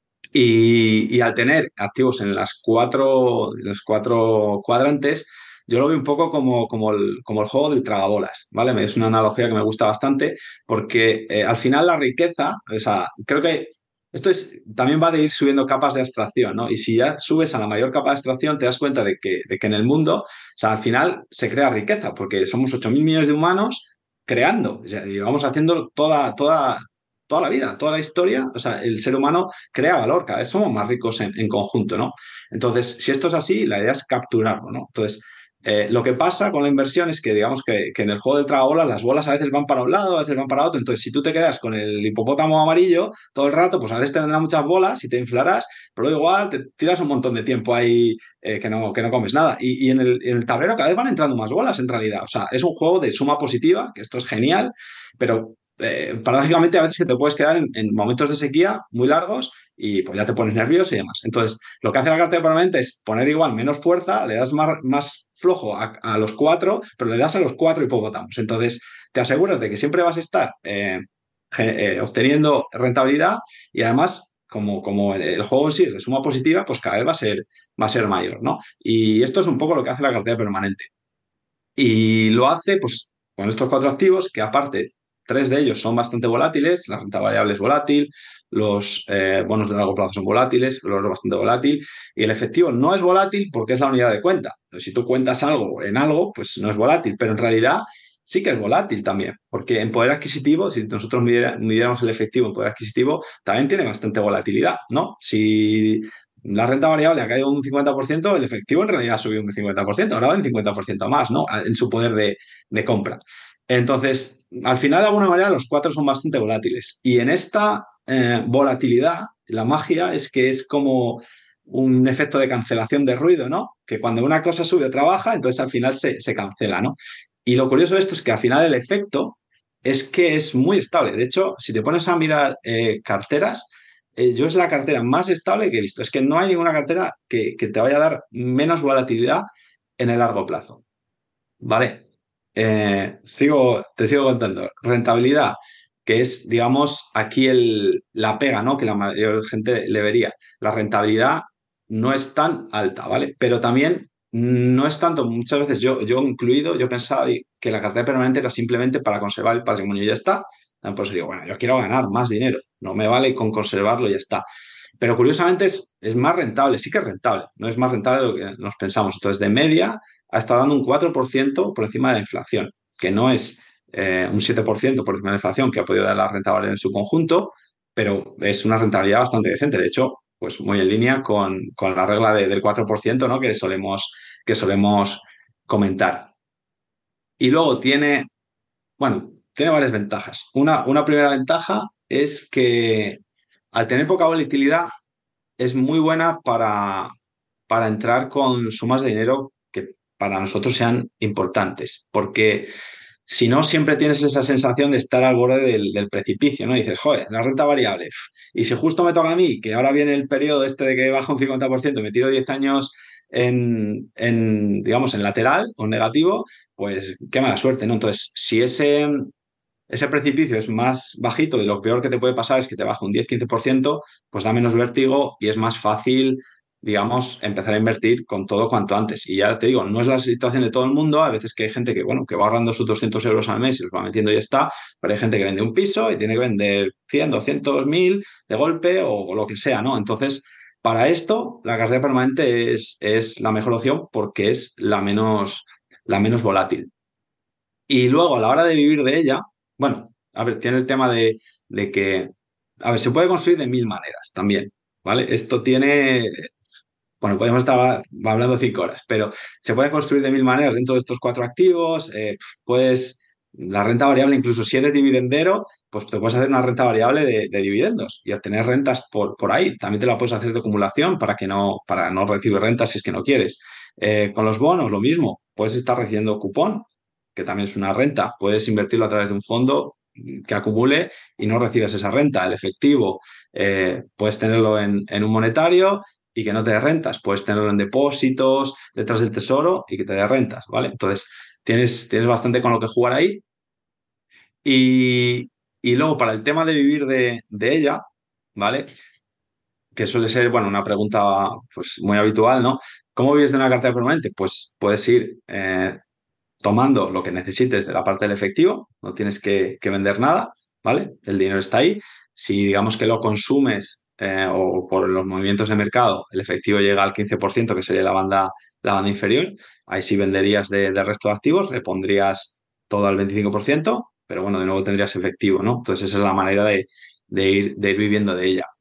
Y al tener activos en los cuatro cuadrantes, yo lo veo un poco como el juego del tragabolas, ¿vale? Es una analogía que me gusta bastante porque al final la riqueza, o sea, creo que también va de ir subiendo capas de abstracción, ¿no? Y si ya subes a la mayor capa de abstracción, te das cuenta de que en el mundo, o sea, al final se crea riqueza porque somos 8.000 millones de humanos creando, o sea, y vamos haciendo toda la vida, toda la historia, o sea, el ser humano crea valor, cada vez somos más ricos en conjunto, ¿no? Entonces, si esto es así, la idea es capturarlo, ¿no? Entonces, lo que pasa con la inversión es que, digamos, que en el juego del tragabolas, las bolas a veces van para un lado, a veces van para otro. Entonces, si tú te quedas con el hipopótamo amarillo todo el rato, pues a veces te vendrán muchas bolas y te inflarás, pero igual te tiras un montón de tiempo ahí que no comes nada. Y en el tablero cada vez van entrando más bolas, en realidad. O sea, es un juego de suma positiva, que esto es genial, pero paradójicamente a veces que te puedes quedar en momentos de sequía muy largos y pues ya te pones nervioso y demás. Entonces, lo que hace la carta de permanente es poner igual menos fuerza, le das más flojo a los 4, pero le das a los 4 hipopótamos. Entonces, te aseguras de que siempre vas a estar obteniendo rentabilidad y además, como el juego en sí es de suma positiva, pues cada vez va a ser mayor, ¿no? Y esto es un poco lo que hace la cartera permanente. Y lo hace pues con estos 4 activos que aparte 3 de ellos son bastante volátiles, la renta variable es volátil, los bonos de largo plazo son volátiles, el oro es bastante volátil y el efectivo no es volátil porque es la unidad de cuenta. Entonces, si tú cuentas algo en algo, pues no es volátil, pero en realidad sí que es volátil también, porque en poder adquisitivo, si nosotros midiéramos el efectivo en poder adquisitivo, también tiene bastante volatilidad, ¿no? Si la renta variable ha caído un 50%, el efectivo en realidad ha subido un 50%, ahora va en 50% más, ¿no? En su poder de compra. Entonces, al final, de alguna manera, los 4 son bastante volátiles. Y en esta volatilidad, la magia es que es como un efecto de cancelación de ruido, ¿no? Que cuando una cosa sube, otra baja, entonces al final se cancela, ¿no? Y lo curioso de esto es que al final el efecto es que es muy estable. De hecho, si te pones a mirar carteras, yo es la cartera más estable que he visto. Es que no hay ninguna cartera que te vaya a dar menos volatilidad en el largo plazo. ¿Vale? te sigo contando. Rentabilidad, que es, digamos, aquí la pega, ¿no? Que la mayor gente le vería. La rentabilidad no es tan alta, ¿vale? Pero también no es tanto, muchas veces yo incluido, yo pensaba que la cartera permanente era simplemente para conservar el patrimonio y ya está. Por eso digo, bueno, yo quiero ganar más dinero, no me vale con conservarlo y ya está. Pero curiosamente es más rentable, sí que es rentable, no es más rentable de lo que nos pensamos. Entonces, de media ha estado dando un 4% por encima de la inflación, que no es un 7% por encima de la inflación que ha podido dar la renta variable en su conjunto, pero es una rentabilidad bastante decente. De hecho, pues muy en línea con la regla del 4%, ¿no? Que solemos comentar. Y luego tiene varias ventajas. Una primera ventaja es que al tener poca volatilidad es muy buena para entrar con sumas de dinero que para nosotros sean importantes, porque si no, siempre tienes esa sensación de estar al borde del precipicio, ¿no? Y dices, joder, la renta variable. Y si justo me toca a mí, que ahora viene el periodo este de que baja un 50% y me tiro 10 años digamos, en lateral o en negativo, pues qué mala suerte, ¿no? Entonces, si ese precipicio es más bajito y lo peor que te puede pasar es que te baja un 10-15%, pues da menos vértigo y es más fácil, digamos, empezar a invertir con todo cuanto antes. Y ya te digo, no es la situación de todo el mundo. A veces que hay gente que, bueno, que va ahorrando sus 200 euros al mes y los va metiendo y ya está, pero hay gente que vende un piso y tiene que vender 100, 200, 1000 de golpe o lo que sea, ¿no? Entonces, para esto, la cartera permanente es la mejor opción porque es la menos volátil. Y luego, a la hora de vivir de ella, bueno, a ver, tiene el tema de que, a ver, se puede construir de mil maneras también, ¿vale? Esto tiene, bueno, podemos estar hablando 5 horas, pero se puede construir de mil maneras dentro de estos cuatro activos. La renta variable, incluso si eres dividendero, pues te puedes hacer una renta variable de dividendos y obtener rentas por ahí. También te la puedes hacer de acumulación para no recibir rentas si es que no quieres. Con los bonos, lo mismo. Puedes estar recibiendo cupón, que también es una renta. Puedes invertirlo a través de un fondo que acumule y no recibes esa renta. El efectivo, puedes tenerlo en un monetario y que no te dé rentas. Puedes tenerlo en depósitos detrás del tesoro y que te dé rentas, ¿vale? Entonces, tienes bastante con lo que jugar ahí. Y luego, para el tema de vivir de ella, ¿vale? Que suele ser, bueno, una pregunta pues muy habitual, ¿no? ¿Cómo vives de una cartera permanente? Pues puedes ir tomando lo que necesites de la parte del efectivo, no tienes que vender nada, ¿vale? El dinero está ahí. Si digamos que lo consumes o por los movimientos de mercado, el efectivo llega al 15%, que sería la banda inferior, ahí sí venderías del resto de activos, repondrías todo al 25%, pero bueno, de nuevo tendrías efectivo, ¿no? Entonces esa es la manera de ir viviendo de ella.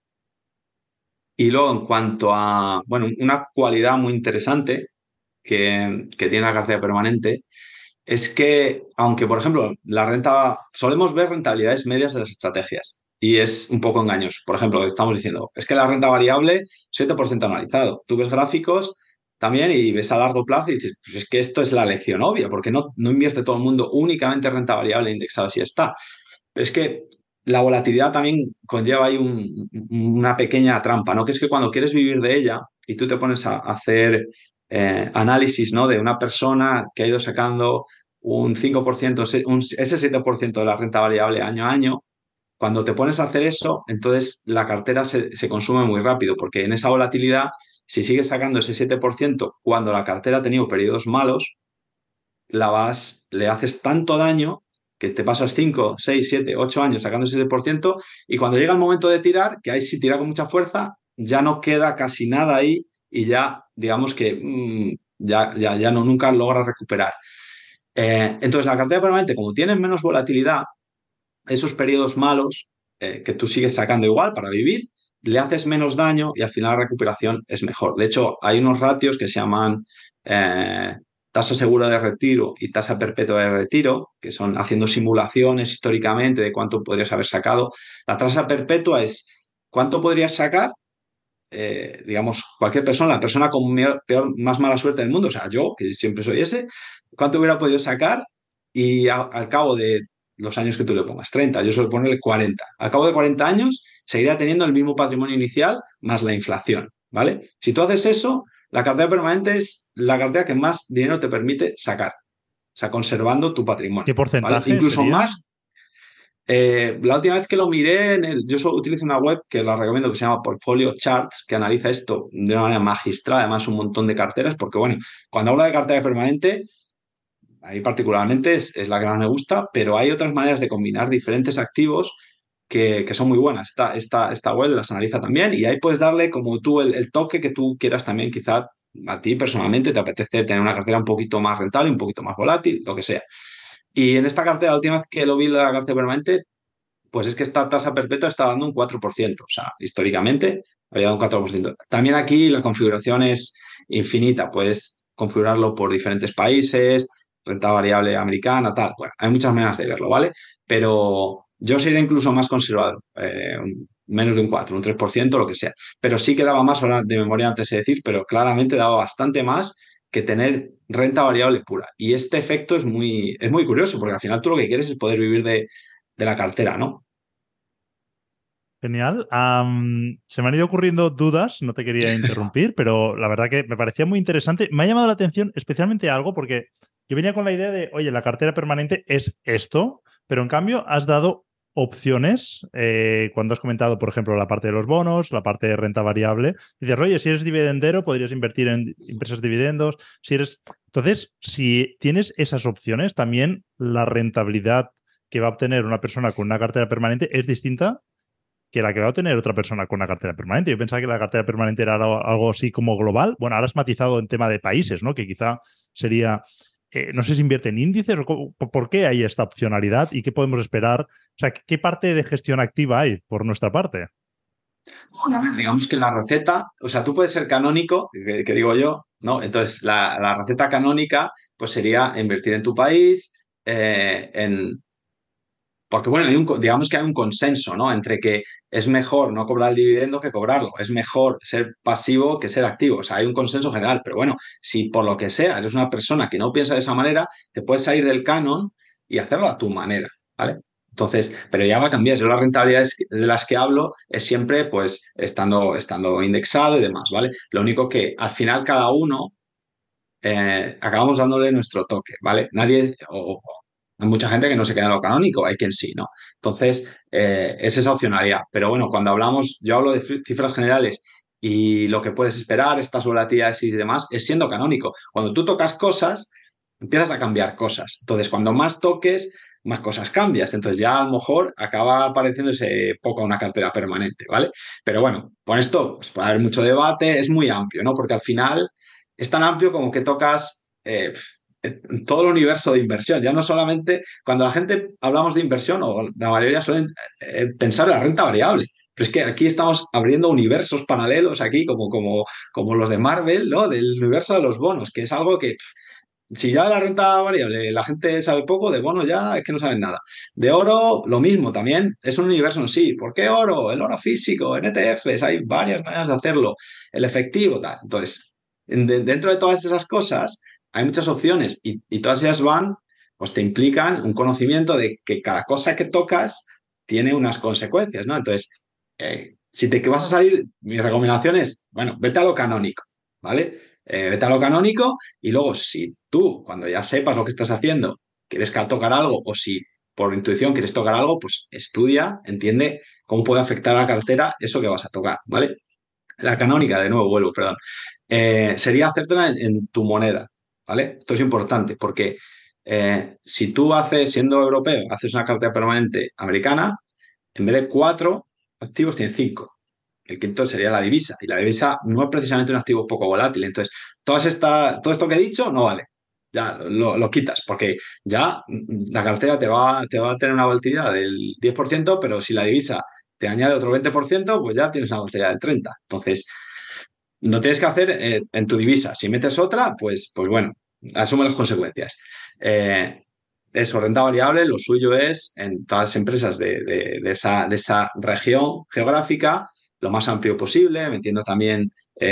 Y luego, en cuanto a, bueno, una cualidad muy interesante que tiene la cartera permanente es que, aunque, por ejemplo, solemos ver rentabilidades medias de las estrategias y es un poco engañoso. Por ejemplo, lo que estamos diciendo es que la renta variable, 7% anualizado. Tú ves gráficos también y ves a largo plazo y dices, pues es que esto es la lección obvia, porque no invierte todo el mundo únicamente en renta variable indexado si está. Pero es que la volatilidad también conlleva ahí una pequeña trampa, ¿no? Que es que cuando quieres vivir de ella y tú te pones a hacer análisis, ¿no? De una persona que ha ido sacando un 5%, ese 7% de la renta variable año a año, cuando te pones a hacer eso, entonces la cartera se consume muy rápido, porque en esa volatilidad, si sigues sacando ese 7% cuando la cartera ha tenido periodos malos, le haces tanto daño que te pasas 5 6 7 8 años sacando ese 6% y cuando llega el momento de tirar, que ahí sí tira con mucha fuerza, ya no queda casi nada ahí y ya, digamos que ya no, nunca logra recuperar. Entonces, la cartera permanente, como tiene menos volatilidad, esos periodos malos que tú sigues sacando igual para vivir, le haces menos daño y al final la recuperación es mejor. De hecho, hay unos ratios que se llaman eh, tasa segura de retiro y tasa perpetua de retiro, que son haciendo simulaciones históricamente de cuánto podrías haber sacado. La tasa perpetua es cuánto podrías sacar, digamos, cualquier persona, la persona con peor, más mala suerte del mundo, o sea, yo, que siempre soy ese, cuánto hubiera podido sacar y al cabo de los años que tú le pongas, 30, yo suelo ponerle 40. Al cabo de 40 años seguiría teniendo el mismo patrimonio inicial más la inflación, ¿vale? Si tú haces eso, la cartera permanente es la cartera que más dinero te permite sacar. sea, conservando tu ¿Qué patrimonio, ¿vale? porcentaje Incluso sería? más. La última vez que lo miré, yo solo utilizo una web que la recomiendo que se llama Portfolio Charts, que analiza esto de una manera magistral, además un montón de carteras, porque bueno, cuando hablo de cartera permanente, ahí particularmente es la que más me gusta, pero hay otras maneras de combinar diferentes activos que son muy buenas. Esta web las analiza también y ahí puedes darle como tú el toque que tú quieras también, quizá a ti personalmente te apetece tener una cartera un poquito más rentable, un poquito más volátil, lo que sea. Y en esta cartera, la última vez que lo vi la cartera permanente, pues es que esta tasa perpetua está dando un 4%. O sea, históricamente había dado un 4%. También aquí la configuración es infinita. Puedes configurarlo por diferentes países, renta variable americana, tal. Bueno, hay muchas maneras de verlo, ¿vale? Pero yo sería incluso más conservador. Menos de un 4, un 3%, lo que sea. Pero sí que daba más, ahora de memoria antes de decir, pero claramente daba bastante más que tener renta variable pura. Y este efecto es muy curioso, porque al final tú lo que quieres es poder vivir de la cartera, ¿no? Genial. Se me han ido ocurriendo dudas, no te quería interrumpir, pero la verdad que me parecía muy interesante. Me ha llamado la atención especialmente algo porque yo venía con la idea de, oye, la cartera permanente es esto, pero en cambio has dado opciones cuando has comentado, por ejemplo, la parte de los bonos, la parte de renta variable. Dices, oye, si eres dividendero, podrías invertir en empresas de dividendos. Si eres... Entonces, si tienes esas opciones, también la rentabilidad que va a obtener una persona con una cartera permanente es distinta que la que va a tener otra persona con una cartera permanente. Yo pensaba que la cartera permanente era algo así como global. Bueno, ahora has matizado en tema de países, ¿no? Que quizá sería, no sé si invierte en índices o por qué hay esta opcionalidad y qué podemos esperar. O sea, ¿qué parte de gestión activa hay por nuestra parte? Bueno, a ver, digamos que la receta, o sea, tú puedes ser canónico, que digo yo, ¿no? Entonces, la receta canónica, pues sería invertir en tu país, porque bueno, digamos que hay un consenso, ¿no? Entre que es mejor no cobrar el dividendo que cobrarlo, es mejor ser pasivo que ser activo, o sea, hay un consenso general, pero bueno, si por lo que sea eres una persona que no piensa de esa manera, te puedes salir del canon y hacerlo a tu manera, ¿vale? Entonces, pero ya va a cambiar. Yo las rentabilidades de las que hablo es siempre pues estando indexado y demás, ¿vale? Lo único que al final cada uno acabamos dándole nuestro toque, ¿vale? Nadie, hay mucha gente que no se queda en lo canónico, hay quien sí, ¿no? Entonces, es esa opcionalidad. Pero bueno, cuando hablamos, yo hablo de cifras generales y lo que puedes esperar, estas volatilidades y demás, es siendo canónico. Cuando tú tocas cosas, empiezas a cambiar cosas. Entonces, cuando más toques, más cosas cambias. Entonces ya a lo mejor acaba pareciéndose poco a una cartera permanente, ¿vale? Pero bueno, con esto pues, puede haber mucho debate, es muy amplio, ¿no? Porque al final es tan amplio como que tocas todo el universo de inversión. Ya no solamente cuando la gente hablamos de inversión, o la mayoría suelen pensar en la renta variable. Pero es que aquí estamos abriendo universos paralelos aquí, como los de Marvel, ¿no? Del universo de los bonos, que es algo que si ya de la renta variable la gente sabe poco, de bonos ya es que no saben nada. De oro, lo mismo también, es un universo en sí. ¿Por qué oro? El oro físico, en ETFs, hay varias maneras de hacerlo. El efectivo, tal. Entonces, dentro de todas esas cosas, hay muchas opciones y todas ellas pues te implican un conocimiento de que cada cosa que tocas tiene unas consecuencias, ¿no? Entonces, si te que vas a salir, mi recomendación es, bueno, vete a lo canónico, ¿vale? Vete a lo canónico y luego, si tú, cuando ya sepas lo que estás haciendo, quieres tocar algo o si por intuición quieres tocar algo, pues estudia, entiende cómo puede afectar a la cartera eso que vas a tocar, ¿vale? La canónica, de nuevo, vuelvo, perdón. Sería hacértela en tu moneda, ¿vale? Esto es importante porque si tú siendo europeo, haces una cartera permanente americana, en vez de cuatro activos, tienes cinco. El quinto sería la divisa. Y la divisa no es precisamente un activo poco volátil. Entonces, todo esto que he dicho no vale. Ya lo quitas, porque ya la cartera te va a tener una volatilidad del 10%, pero si la divisa te añade otro 20%, pues ya tienes una volatilidad del 30%. Entonces, lo tienes que hacer en tu divisa. Si metes otra, pues bueno, asume las consecuencias. Eh, Eso, renta variable, lo suyo es en todas las empresas de esa región geográfica, lo más amplio posible, metiendo también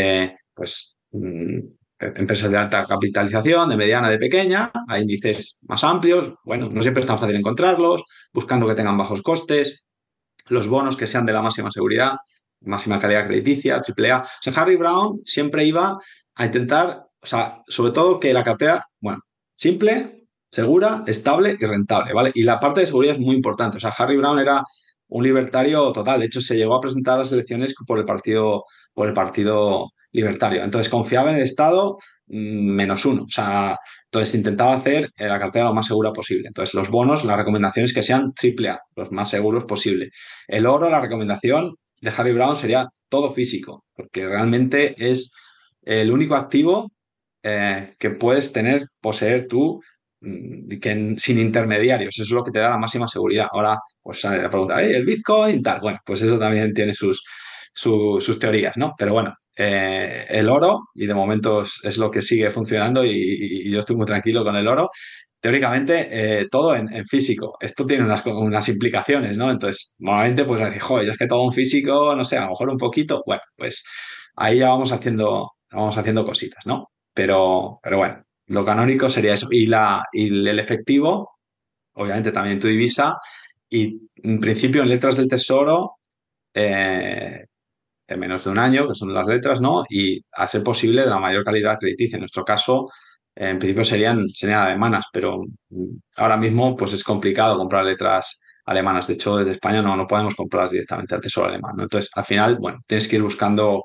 pues, empresas de alta capitalización, de mediana, de pequeña, a índices más amplios. Bueno, no siempre es tan fácil encontrarlos, buscando que tengan bajos costes, los bonos que sean de la máxima seguridad, máxima calidad crediticia, triple A. O sea, Harry Brown siempre iba a intentar, o sea, sobre todo que la cartera, bueno, simple, segura, estable y rentable, ¿vale? Y la parte de seguridad es muy importante. O sea, Harry Brown era un libertario total. De hecho, se llegó a presentar a las elecciones por el partido libertario. Entonces, confiaba en el Estado -1. O sea, entonces intentaba hacer la cartera lo más segura posible. Entonces, los bonos, la recomendación es que sean AAA, los más seguros posible. El oro, la recomendación de Harry Brown sería todo físico, porque realmente es el único activo que puedes poseer tú sin intermediarios. Eso es lo que te da la máxima seguridad. Ahora, pues sale la pregunta, ¿el Bitcoin? Tal. Bueno, pues eso también tiene sus teorías, ¿no? Pero bueno, el oro, y de momento es lo que sigue funcionando y yo estoy muy tranquilo con el oro. Teóricamente, todo en físico. Esto tiene unas implicaciones, ¿no? Entonces, normalmente, pues decir, joder, es que todo en físico, no sé, a lo mejor un poquito. Bueno, pues ahí ya vamos haciendo cositas, ¿no? Pero bueno, lo canónico sería eso. Y el efectivo, obviamente también tu divisa, y en principio en letras del tesoro, eh, de menos de un año, que son las letras, ¿no? Y a ser posible de la mayor calidad crediticia. En nuestro caso, en principio serían alemanas, pero ahora mismo pues es complicado comprar letras alemanas. De hecho, desde España no podemos comprarlas directamente al tesoro alemán, ¿no? Entonces, al final, bueno, tienes que ir buscando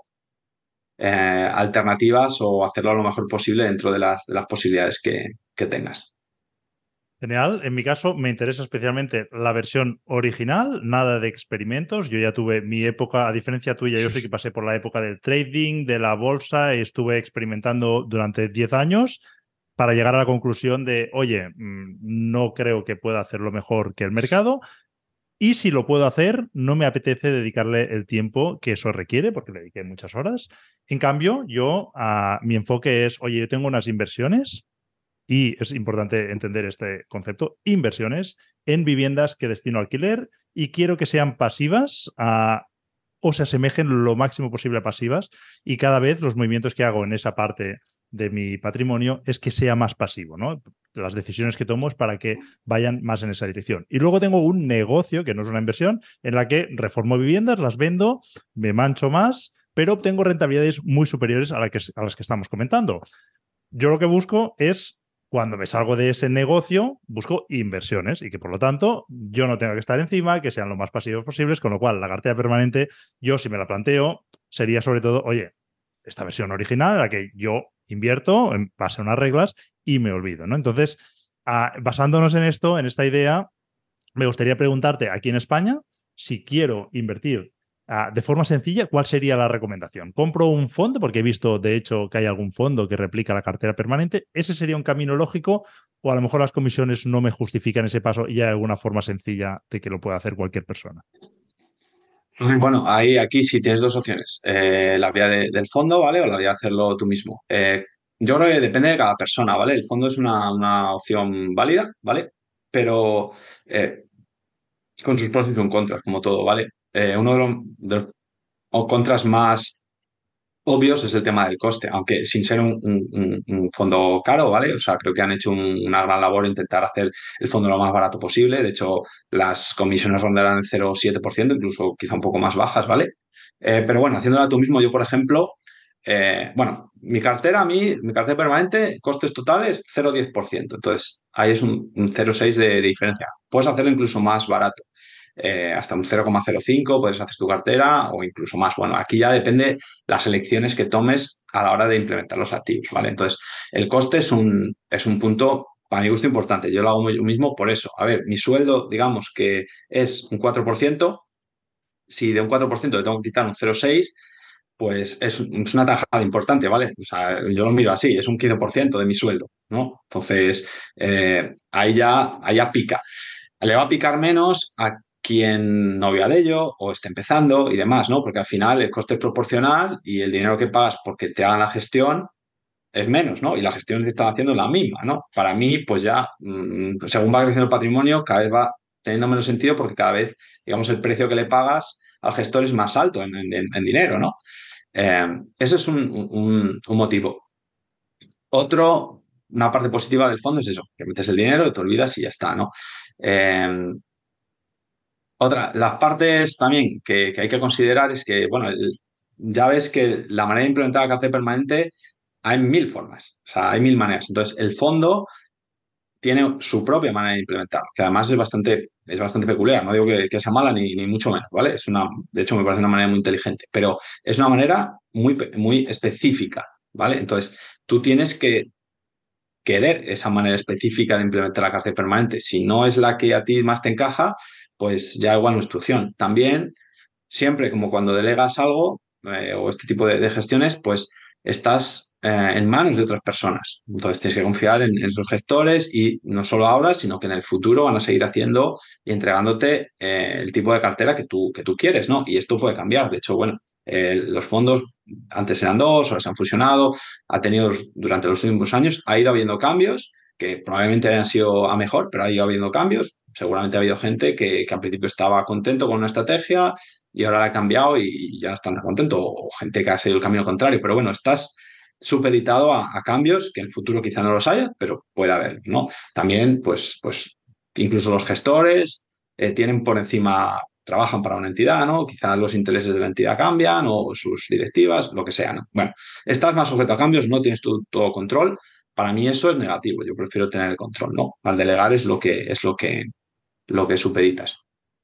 alternativas o hacerlo lo mejor posible dentro de las posibilidades que tengas. Genial. En mi caso me interesa especialmente la versión original, nada de experimentos. Yo ya tuve mi época, a diferencia tuya, yo sí que pasé por la época del trading, de la bolsa, y estuve experimentando durante 10 años para llegar a la conclusión de, oye, no creo que pueda hacerlo mejor que el mercado. Y si lo puedo hacer, no me apetece dedicarle el tiempo que eso requiere, porque le dediqué muchas horas. En cambio, mi enfoque es, oye, yo tengo unas inversiones y es importante entender este concepto, inversiones en viviendas que destino a alquiler y quiero que sean pasivas o se asemejen lo máximo posible a pasivas y cada vez los movimientos que hago en esa parte de mi patrimonio es que sea más pasivo, ¿no? Las decisiones que tomo es para que vayan más en esa dirección. Y luego tengo un negocio, que no es una inversión, en la que reformo viviendas, las vendo, me mancho más, pero obtengo rentabilidades muy superiores a las que estamos comentando. Yo lo que busco es, cuando me salgo de ese negocio, busco inversiones y que por lo tanto yo no tenga que estar encima, que sean lo más pasivos posibles, con lo cual la cartera permanente, yo si me la planteo, sería sobre todo, oye, esta versión original en la que yo invierto en base a unas reglas y me olvido, ¿no? Entonces, basándonos en esto, en esta idea, me gustaría preguntarte aquí en España si quiero invertir de forma sencilla, ¿cuál sería la recomendación? ¿Compro un fondo? Porque he visto, de hecho, que hay algún fondo que replica la cartera permanente. ¿Ese sería un camino lógico? ¿O a lo mejor las comisiones no me justifican ese paso y hay alguna forma sencilla de que lo pueda hacer cualquier persona? Bueno, aquí sí tienes dos opciones. La vía del fondo, ¿vale? O la vía de hacerlo tú mismo. Yo creo que depende de cada persona, ¿vale? El fondo es una opción válida, ¿vale? Pero eh, con sus pros y sus contras, como todo, ¿vale? Uno de los contras más obvios es el tema del coste, aunque sin ser un fondo caro, ¿vale? O sea, creo que han hecho una gran labor intentar hacer el fondo lo más barato posible. De hecho, las comisiones rondarán el 0,7%, incluso quizá un poco más bajas, ¿vale? Pero bueno, haciéndola tú mismo, yo, por ejemplo, bueno, mi cartera permanente, costes totales 0,10%. Entonces, ahí es un 0,6 de diferencia. Puedes hacerlo incluso más barato, hasta un 0,05 puedes hacer tu cartera o incluso más. Bueno, aquí ya depende las elecciones que tomes a la hora de implementar los activos, ¿vale? Entonces, el coste es un punto, para mi gusto, importante. Yo lo hago yo mismo por eso. A ver, mi sueldo, digamos que es un 4%. Si de un 4% le tengo que quitar un 0,6, pues es una tajada importante, ¿vale? O sea, yo lo miro así, es un 15% de mi sueldo, ¿no? Entonces, ahí ya pica. Le va a picar menos a quien no vea de ello o esté empezando y demás, ¿no? Porque al final el coste es proporcional y el dinero que pagas porque te hagan la gestión es menos, ¿no? Y la gestión que están haciendo es la misma, ¿no? Para mí, pues ya, según va creciendo el patrimonio, cada vez va teniendo menos sentido porque cada vez, digamos, el precio que le pagas al gestor es más alto en dinero, ¿no? Eso es un motivo. Una parte positiva del fondo es eso, que metes el dinero, te olvidas y ya está, ¿no? Eh, las partes también que hay que considerar es que, bueno, ya ves que la manera de implementar la cartera permanente hay mil formas, o sea, hay mil maneras. Entonces, el fondo tiene su propia manera de implementar, que además es bastante peculiar. No digo que sea mala ni mucho menos, ¿vale? De hecho, me parece una manera muy inteligente, pero es una manera muy específica, ¿vale? Entonces, tú tienes que querer esa manera específica de implementar la cartera permanente. Si no es la que a ti más te encaja, pues ya igual no es tu opción. También, siempre como cuando delegas algo o este tipo de gestiones, pues estás en manos de otras personas. Entonces tienes que confiar en esos gestores y no solo ahora, sino que en el futuro van a seguir haciendo y entregándote el tipo de cartera que tú quieres, ¿no? Y esto puede cambiar. De hecho, bueno, los fondos antes eran dos, ahora se han fusionado, ha tenido durante los últimos años, ha ido habiendo cambios que probablemente hayan sido a mejor, pero ha ido habiendo cambios. Seguramente ha habido gente que al principio estaba contento con una estrategia y ahora la ha cambiado y ya no están contento, o gente que ha seguido el camino contrario. Pero bueno, estás supeditado a cambios que en el futuro quizá no los haya, pero puede haber, ¿no? También, pues incluso los gestores tienen por encima, trabajan para una entidad, ¿no? Quizás los intereses de la entidad cambian o sus directivas, lo que sea, ¿no? Bueno, estás más sujeto a cambios, no tienes todo control. Para mí eso es negativo, yo prefiero tener el control, ¿no? Al delegar lo que supeditas.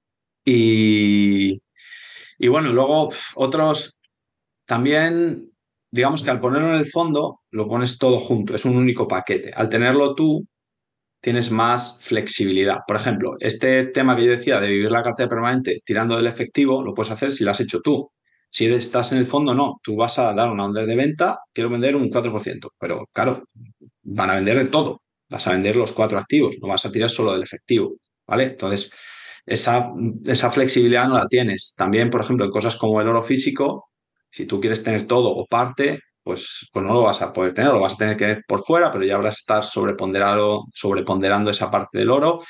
Y, y bueno, luego otros también, digamos que al ponerlo en el fondo, lo pones todo junto, es un único paquete. Al tenerlo tú, tienes más flexibilidad. Por ejemplo, este tema que yo decía de vivir la cartera permanente tirando del efectivo, lo puedes hacer si lo has hecho tú. Si estás en el fondo, no. Tú vas a dar una orden de venta, quiero vender un 4%, pero claro, van a vender de todo. Vas a vender los cuatro activos, no vas a tirar solo del efectivo, ¿vale? Entonces, esa flexibilidad no la tienes. También, por ejemplo, en cosas como el oro físico, si tú quieres tener todo o parte, pues no lo vas a poder tener, lo vas a tener que tener por fuera, pero ya habrás estar sobreponderando esa parte del oro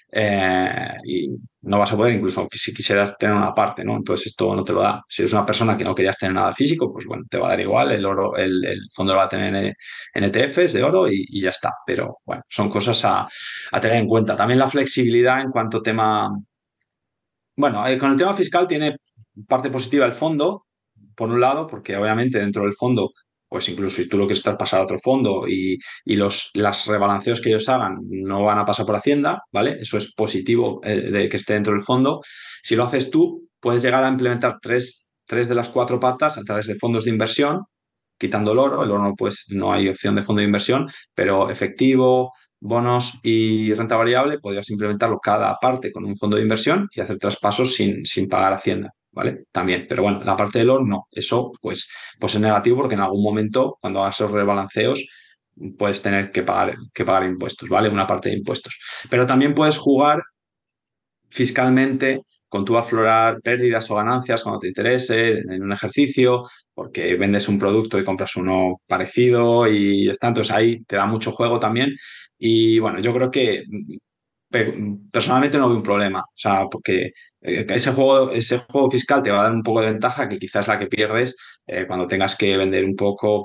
y no vas a poder, incluso si quisieras tener una parte, ¿no? Entonces esto no te lo da. Si eres una persona que no querías tener nada físico, pues bueno, te va a dar igual, el oro, el fondo lo va a tener en ETFs de oro y ya está. Pero bueno, son cosas a tener en cuenta. También la flexibilidad en cuanto a tema, bueno, con el tema fiscal tiene parte positiva el fondo, por un lado, porque obviamente dentro del fondo, pues incluso si tú lo quieres pasar a otro fondo y las rebalanceos que ellos hagan no van a pasar por Hacienda, ¿vale? Eso es positivo de que esté dentro del fondo. Si lo haces tú, puedes llegar a implementar tres de las cuatro patas a través de fondos de inversión, quitando el oro pues no hay opción de fondo de inversión, pero efectivo, bonos y renta variable, podrías implementarlo cada parte con un fondo de inversión y hacer traspasos sin pagar Hacienda, ¿vale? También, pero bueno, la parte del oro no. Eso pues es negativo porque en algún momento, cuando hagas esos rebalanceos, puedes tener que pagar impuestos, ¿vale? Una parte de impuestos. Pero también puedes jugar fiscalmente con tú aflorar pérdidas o ganancias cuando te interese en un ejercicio, porque vendes un producto y compras uno parecido y está. Entonces ahí te da mucho juego también. Y bueno, yo creo que personalmente no veo un problema, o sea, porque ese juego fiscal te va a dar un poco de ventaja que quizás la que pierdes cuando tengas que vender un poco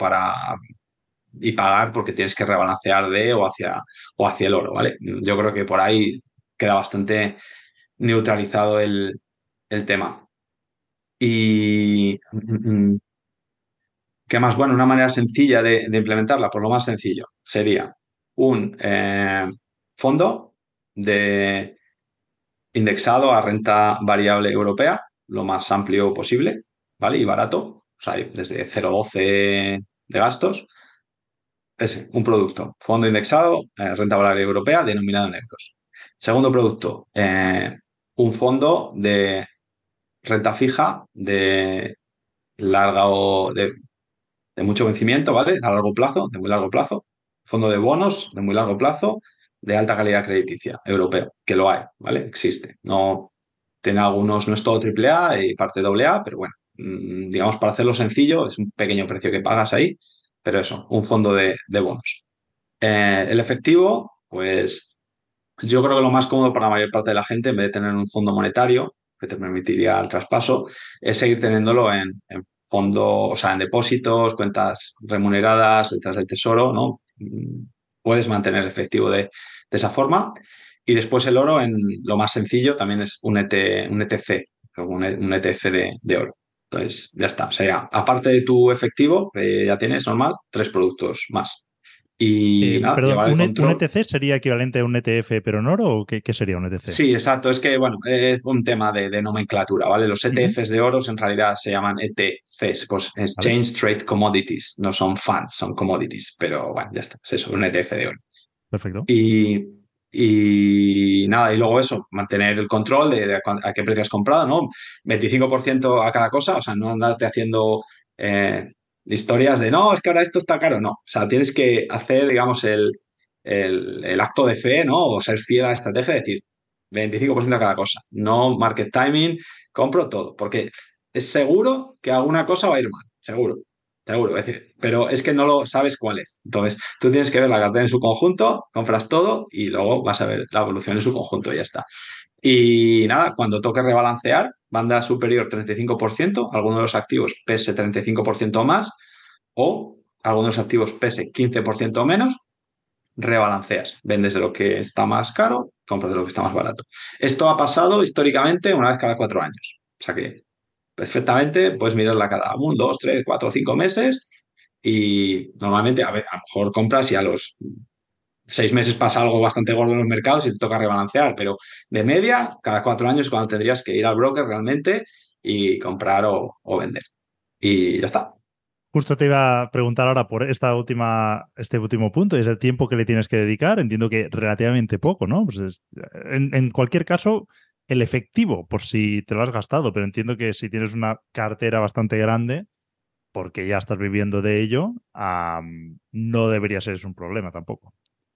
y pagar porque tienes que rebalancear o hacia el oro, ¿vale? Yo creo que por ahí queda bastante neutralizado el tema. Y ¿qué más? Bueno, una manera sencilla de implementarla, por lo más sencillo, sería un fondo de indexado a renta variable europea, lo más amplio posible, ¿vale? Y barato, o sea, desde 0,12 de gastos. Ese, un producto, fondo indexado, renta variable europea, denominado en euros. Segundo producto, un fondo de renta fija de mucho vencimiento, ¿vale? A largo plazo, de muy largo plazo. Fondo de bonos de muy largo plazo, de alta calidad crediticia, europeo, que lo hay, ¿vale? Existe. No tiene algunos, no es todo triple A y parte doble A, pero bueno, digamos, para hacerlo sencillo, es un pequeño precio que pagas ahí, pero eso, un fondo de bonos. El efectivo, pues yo creo que lo más cómodo para la mayor parte de la gente, en vez de tener un fondo monetario que te permitiría el traspaso, es seguir teniéndolo en fondo, o sea, en depósitos, cuentas remuneradas, letras del tesoro, ¿no? Puedes mantener el efectivo de esa forma. Y después el oro, en lo más sencillo, también es un ETC, un ETF de oro. Entonces, ya está. O sea, aparte de tu efectivo, que ya tienes normal, tres productos más. Y nada, Perdón, llevar el un control. ETC sería equivalente a un ETF pero en oro o qué sería un ETC? Sí, exacto. Es que, bueno, es un tema de nomenclatura, ¿vale? Los Ujú. ETFs de oros en realidad se llaman ETCs, pues ¿Vale? Exchange Trade Commodities, no son funds, son commodities, pero bueno, ya está, es eso, un ETF de oro. Perfecto. Y, y nada, y luego eso, mantener el control a qué precio has comprado, ¿no? 25% a cada cosa, o sea, no andarte haciendo eh, historias de, no, es que ahora esto está caro, no. O sea, tienes que hacer, digamos, el acto de fe, ¿no? O ser fiel a la estrategia, de decir 25% a cada cosa, no market timing, compro todo, porque es seguro que alguna cosa va a ir mal, seguro. Seguro, es decir, pero es que no lo sabes cuál es. Entonces, tú tienes que ver la cartera en su conjunto, compras todo y luego vas a ver la evolución en su conjunto y ya está. Y nada, cuando toque rebalancear, banda superior 35%, algunos de los activos pese 35% más o algunos activos pese 15% menos, rebalanceas. Vendes de lo que está más caro, compras de lo que está más barato. Esto ha pasado históricamente una vez cada 4 años. O sea que perfectamente puedes mirarla cada 1, 2, 3, 4, 5 meses y normalmente, a lo mejor compras y a los 6 meses pasa algo bastante gordo en los mercados y te toca rebalancear, pero de media, cada 4 años es cuando tendrías que ir al broker realmente y comprar o vender. Y ya está. Justo te iba a preguntar ahora por este último punto, es el tiempo que le tienes que dedicar. Entiendo que relativamente poco, ¿no? Pues en cualquier caso, el efectivo, por si te lo has gastado, pero entiendo que si tienes una cartera bastante grande, porque ya estás viviendo de ello, no debería ser eso un problema tampoco.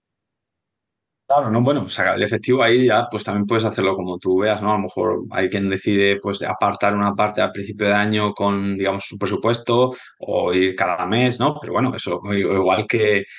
Claro, no, bueno, sacar el efectivo ahí ya, pues también puedes hacerlo como tú veas, ¿no? A lo mejor hay quien decide, pues, apartar una parte al principio de año con, digamos, su presupuesto o ir cada mes, ¿no? Pero bueno, eso, igual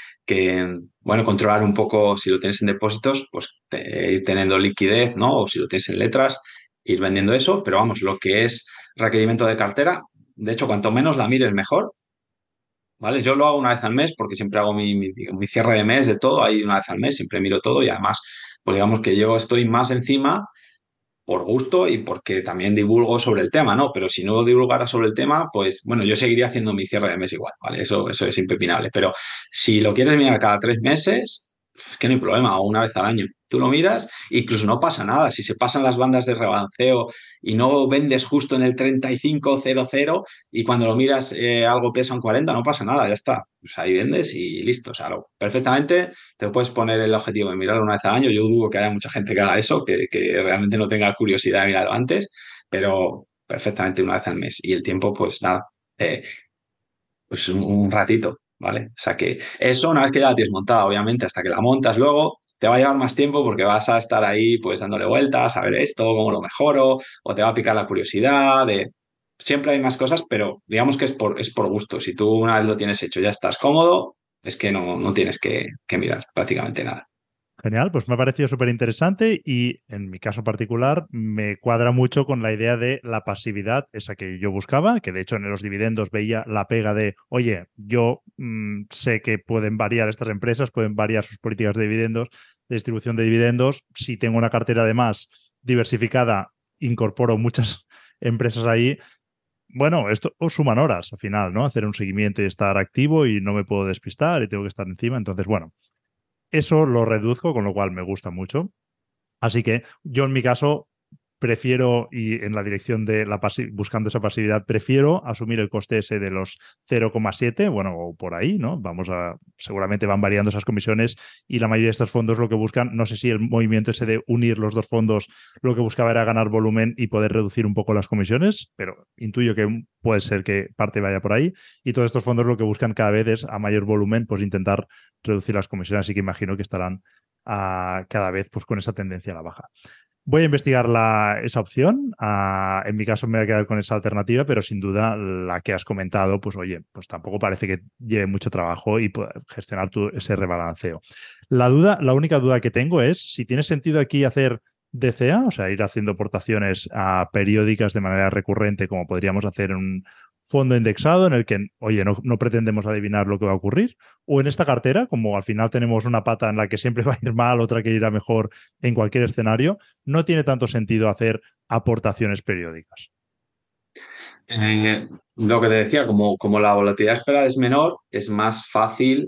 bueno, controlar un poco si lo tienes en depósitos, pues ir teniendo liquidez, ¿no? O si lo tienes en letras, ir vendiendo eso, pero vamos, lo que es requerimiento de cartera, de hecho, cuanto menos la mires, mejor. ¿Vale? Yo lo hago una vez al mes porque siempre hago mi cierre de mes de todo, ahí una vez al mes, siempre miro todo y además, pues digamos que yo estoy más encima por gusto y porque también divulgo sobre el tema, ¿no? Pero si no divulgara sobre el tema, pues bueno, yo seguiría haciendo mi cierre de mes igual, ¿vale? Eso es impepinable. Pero si lo quieres mirar cada 3 meses, es que no hay problema, o una vez al año. Tú lo miras, incluso no pasa nada. Si se pasan las bandas de rebalanceo y no vendes justo en el 3500 y cuando lo miras algo pesa un 40, no pasa nada, ya está. Pues ahí vendes y listo. O sea, perfectamente te puedes poner el objetivo de mirarlo una vez al año. Yo dudo que haya mucha gente que haga eso, que realmente no tenga curiosidad de mirarlo antes, pero perfectamente una vez al mes. Y el tiempo, pues nada, eh, pues un ratito, ¿vale? O sea que eso una vez que ya la tienes montada, obviamente, hasta que la montas luego, te va a llevar más tiempo porque vas a estar ahí pues dándole vueltas, a ver esto, cómo lo mejoro, o te va a picar la curiosidad de... Siempre hay más cosas, pero digamos que es por gusto. Si tú una vez lo tienes hecho, ya estás cómodo, es que no tienes que mirar prácticamente nada. Genial, pues me ha parecido súper interesante y en mi caso particular me cuadra mucho con la idea de la pasividad, esa que yo buscaba, que de hecho en los dividendos veía la pega de, oye, yo sé que pueden variar estas empresas, pueden variar sus políticas de dividendos, de distribución de dividendos. Si tengo una cartera además diversificada, incorporo muchas empresas ahí. Bueno, esto os suman horas al final, ¿no? Hacer un seguimiento y estar activo y no me puedo despistar y tengo que estar encima. Entonces, bueno. Eso lo reduzco, con lo cual me gusta mucho. Así que yo en mi caso prefiero, y en la dirección de buscando esa pasividad, prefiero asumir el coste ese de los 0,7, bueno, o por ahí, ¿no? Seguramente van variando esas comisiones y la mayoría de estos fondos lo que buscan, no sé si el movimiento ese de unir los dos fondos lo que buscaba era ganar volumen y poder reducir un poco las comisiones, pero intuyo que puede ser que parte vaya por ahí y todos estos fondos lo que buscan cada vez es a mayor volumen, pues intentar reducir las comisiones, así que imagino que estarán cada vez pues con esa tendencia a la baja. Voy a investigar esa opción. En mi caso me voy a quedar con esa alternativa, pero sin duda la que has comentado, pues oye, pues tampoco parece que lleve mucho trabajo y gestionar ese rebalanceo. La única duda que tengo es si tiene sentido aquí hacer DCA, o sea, ir haciendo aportaciones periódicas de manera recurrente, como podríamos hacer en un fondo indexado en el que, oye, no pretendemos adivinar lo que va a ocurrir, o en esta cartera, como al final tenemos una pata en la que siempre va a ir mal, otra que irá mejor en cualquier escenario, no tiene tanto sentido hacer aportaciones periódicas. Lo que te decía, como la volatilidad esperada es menor, es más fácil,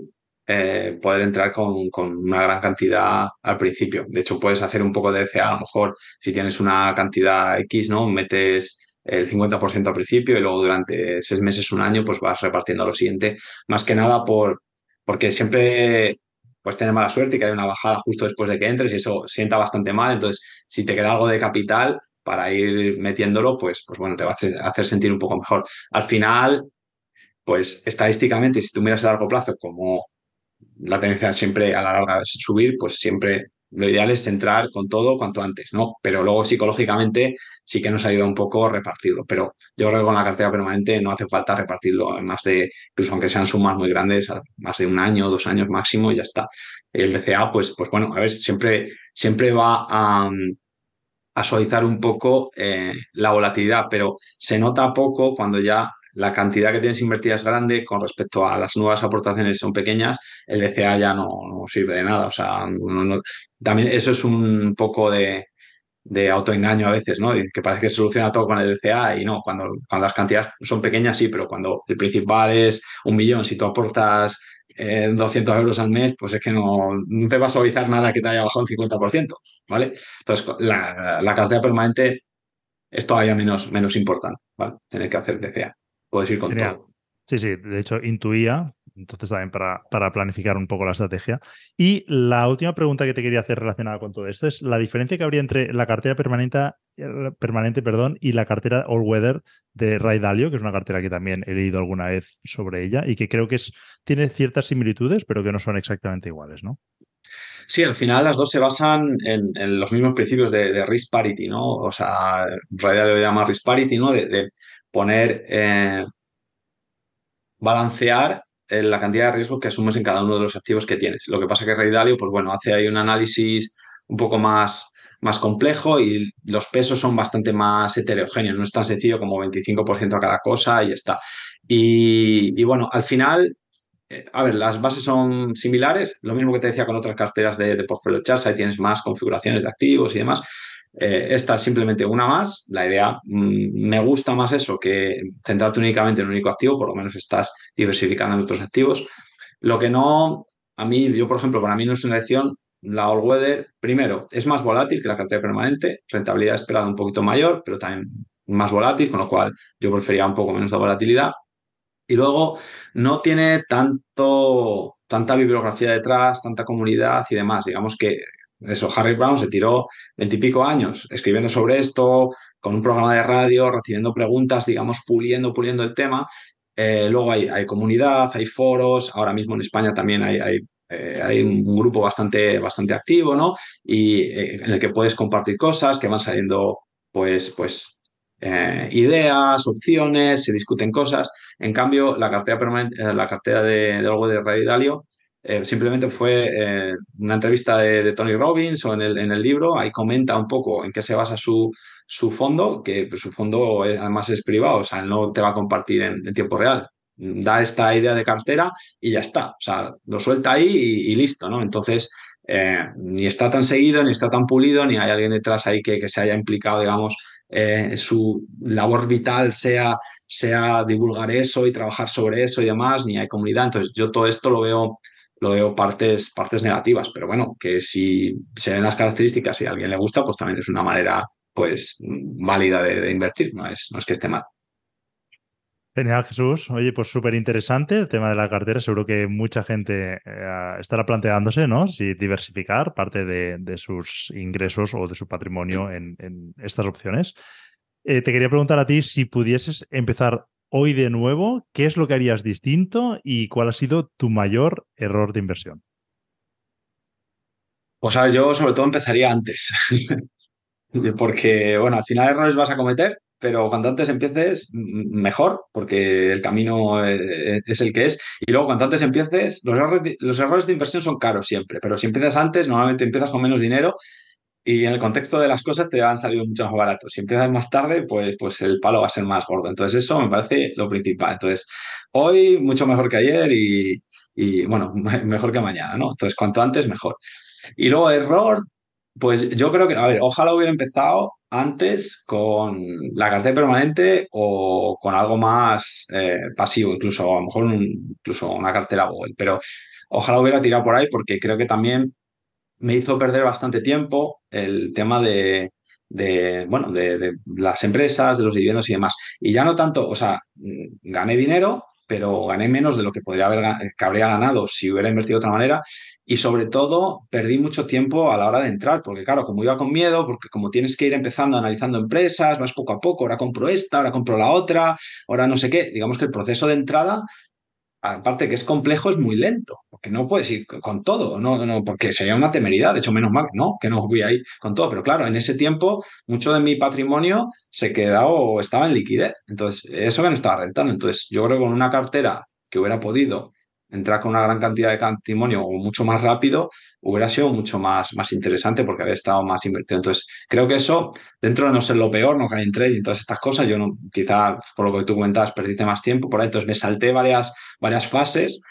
poder entrar con una gran cantidad al principio. De hecho, puedes hacer un poco de DCA, a lo mejor si tienes una cantidad X, ¿no? Metes el 50% al principio y luego durante 6 meses, un año, pues vas repartiendo lo siguiente. Más que nada porque siempre pues tener mala suerte y que hay una bajada justo después de que entres y eso sienta bastante mal. Entonces, si te queda algo de capital para ir metiéndolo, pues bueno, te va a hacer sentir un poco mejor. Al final, pues estadísticamente, si tú miras a largo plazo, como la tendencia siempre a la larga es subir, pues siempre lo ideal es entrar con todo cuanto antes, ¿no? Pero luego psicológicamente sí que nos ayuda un poco repartirlo. Pero yo creo que con la cartera permanente no hace falta repartirlo en más de, incluso aunque sean sumas muy grandes, a más de un año, 2 años máximo, y ya está. El DCA, pues bueno, a ver, siempre va a suavizar un poco la volatilidad, pero se nota poco cuando ya la cantidad que tienes invertida es grande con respecto a las nuevas aportaciones son pequeñas, el DCA ya no sirve de nada. O sea, también eso es un poco de autoengaño a veces, ¿no? Que parece que se soluciona todo con el DCA y no, cuando las cantidades son pequeñas sí, pero cuando el principal es 1 millón, si tú aportas 200 euros al mes, pues es que no te va a suavizar nada que te haya bajado un 50%, ¿vale? Entonces, la cartera permanente es todavía menos importante, ¿vale? Tener que hacer DCA. Puedes ir con Genial. todo. Sí, sí, de hecho intuía, entonces también para planificar un poco la estrategia. Y la última pregunta que te quería hacer relacionada con todo esto es la diferencia que habría entre la cartera permanente, perdón, y la cartera All Weather de Ray Dalio, que es una cartera que también he leído alguna vez sobre ella y que creo que tiene ciertas similitudes, pero que no son exactamente iguales, ¿no? Sí, al final las dos se basan en los mismos principios de risk parity, ¿no? O sea, en realidad lo llama risk parity, ¿no? De poner, balancear la cantidad de riesgo que asumes en cada uno de los activos que tienes. Lo que pasa que Ray Dalio, pues bueno, hace ahí un análisis un poco más complejo y los pesos son bastante más heterogéneos. No es tan sencillo como 25% a cada cosa y ya está. Y bueno, al final a ver, las bases son similares, lo mismo que te decía con otras carteras de Portfolio Charts, ahí tienes más configuraciones de activos y demás. Esta es simplemente una más. La idea, me gusta más eso que centrarte únicamente en un único activo, por lo menos estás diversificando en otros activos. Lo que no, a mí, yo por ejemplo, para mí no es una elección. La All Weather, primero, es más volátil que la cartera permanente, rentabilidad esperada un poquito mayor, pero también más volátil, con lo cual yo prefería un poco menos de volatilidad. Y luego no tiene tanta bibliografía detrás, tanta comunidad y demás. Digamos que eso, Harry Brown se tiró 20 y pico años escribiendo sobre esto, con un programa de radio, recibiendo preguntas, digamos, puliendo el tema. Luego hay comunidad, hay foros. Ahora mismo en España también hay un grupo bastante activo, ¿no? Y en el que puedes compartir cosas que van saliendo, pues ideas, opciones, se discuten cosas. En cambio, la cartera permanente, la cartera de algo de Ray Dalio, simplemente fue una entrevista de Tony Robbins o en el libro. Ahí comenta un poco en qué se basa su fondo, que pues, su fondo además es privado, o sea, él no te va a compartir en tiempo real. Da esta idea de cartera y ya está. O sea, lo suelta ahí y listo, ¿no? Entonces, ni está tan seguido, ni está tan pulido, ni hay alguien detrás ahí que se haya implicado, digamos, su labor vital sea divulgar eso y trabajar sobre eso y demás, ni hay comunidad. Entonces, yo todo esto lo veo partes negativas, pero bueno, que si se ven las características y a alguien le gusta, pues también es una manera pues válida de invertir, no es que esté mal. Genial, Jesús. Oye, pues súper interesante el tema de la cartera. Seguro que mucha gente estará planteándose, ¿no? Si diversificar parte de sus ingresos o de su patrimonio en estas opciones. Te quería preguntar a ti si pudieses empezar hoy de nuevo, ¿qué es lo que harías distinto y cuál ha sido tu mayor error de inversión? Pues a ver, yo sobre todo empezaría antes. Porque, bueno, al final errores vas a cometer, pero cuanto antes empieces, mejor, porque el camino es el que es. Y luego, cuanto antes empieces, los errores de inversión son caros siempre, pero si empiezas antes, normalmente empiezas con menos dinero y en el contexto de las cosas te han salido mucho más baratos. Si empiezas más tarde, pues el palo va a ser más gordo. Entonces, eso me parece lo principal. Entonces, hoy mucho mejor que ayer y bueno, mejor que mañana, ¿no? Entonces, cuanto antes, mejor. Y luego, error, pues yo creo que, a ver, ojalá hubiera empezado. antes con la cartera permanente o con algo más pasivo, incluso a lo mejor incluso una cartera Google, pero ojalá hubiera tirado por ahí porque creo que también me hizo perder bastante tiempo el tema bueno, de las empresas, de los dividendos y demás. Y ya no tanto, o sea, gané dinero, pero gané menos de lo que que habría ganado si hubiera invertido de otra manera. Y sobre todo, perdí mucho tiempo a la hora de entrar, porque claro, como iba con miedo, porque como tienes que ir empezando analizando empresas, vas poco a poco, ahora compro esta, ahora compro la otra, ahora no sé qué, digamos que el proceso de entrada aparte que es complejo, es muy lento, porque no puedes ir con todo, no, porque sería una temeridad, de hecho, menos mal, ¿no? Que no fui ahí con todo, pero claro, en ese tiempo mucho de mi patrimonio se quedaba o estaba en liquidez, entonces eso que no estaba rentando, entonces yo creo que con una cartera que hubiera podido entrar con una gran cantidad de patrimonio o mucho más rápido, hubiera sido mucho más interesante porque había estado más invertido. Entonces, creo que eso, dentro de no ser lo peor, no caer en trading, todas estas cosas, yo no, quizá por lo que tú comentabas, perdiste más tiempo por ahí, entonces me salté varias fases,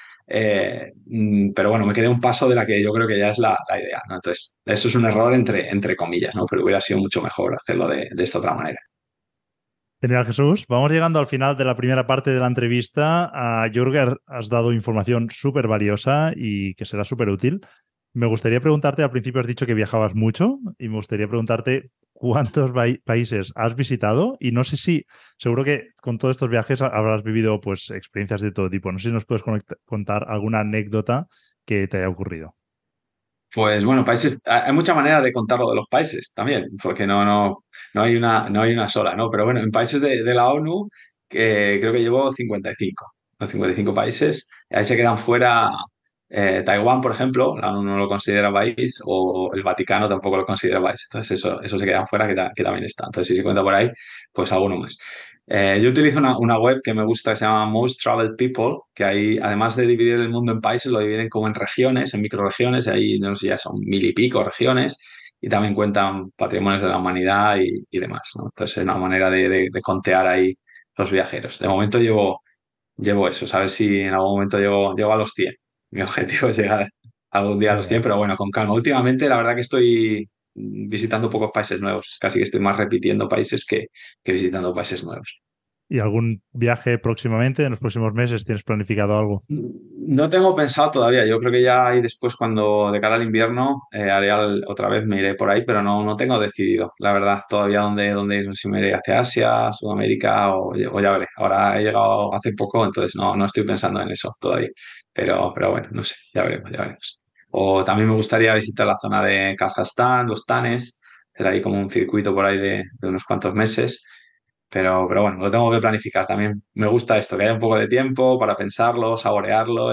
pero bueno, me quedé un paso de la que yo creo que ya es la idea, ¿no? Entonces, eso es un error entre comillas, ¿no? Pero hubiera sido mucho mejor hacerlo de esta otra manera. Genial, Jesús. Vamos llegando al final de la primera parte de la entrevista. A Jürgen has dado información súper valiosa y que será súper útil. Me gustaría preguntarte, al principio has dicho que viajabas mucho y me gustaría preguntarte cuántos países has visitado y no sé si, seguro que con todos estos viajes habrás vivido pues experiencias de todo tipo. No sé si nos puedes contar alguna anécdota que te haya ocurrido. Pues bueno, países, hay muchas maneras de contar lo de los países también, porque no hay una sola, ¿no? Pero bueno, en países de la ONU, que creo que llevo 55, los 55 países, ahí se quedan fuera Taiwán, por ejemplo, la ONU no lo considera país, o el Vaticano tampoco lo considera país, entonces eso se quedan fuera, que también está. Entonces, si se cuenta por ahí, pues alguno más. Yo utilizo una web que me gusta que se llama Most Traveled People, que ahí, además de dividir el mundo en países, lo dividen como en regiones, en microregiones, y ahí no sé, ya son mil y pico regiones, y también cuentan patrimonios de la humanidad y demás, ¿no? Entonces es una manera de contear ahí los viajeros. De momento llevo eso, a ver si en algún momento llego a los 100. Mi objetivo es llegar algún día a los 100, Genial. pero bueno, con calma. Últimamente la verdad que estoy visitando pocos países nuevos, casi que estoy más repitiendo países que visitando países nuevos. ¿Y algún viaje próximamente, en los próximos meses, tienes planificado algo? No tengo pensado todavía. Yo creo que ya ahí después, cuando de cara al invierno, haré otra vez, me iré por ahí, pero no tengo decidido, la verdad, todavía dónde ir, si me iré hacia Asia, Sudamérica o ya veré. Ahora he llegado hace poco, entonces no estoy pensando en eso todavía. Pero bueno, no sé, ya veremos, ya veremos. O también me gustaría visitar la zona de Kazajstán, los Tanes, hacer ahí como un circuito por ahí de unos cuantos meses. Pero bueno, lo tengo que planificar. También me gusta esto, que haya un poco de tiempo para pensarlo, saborearlo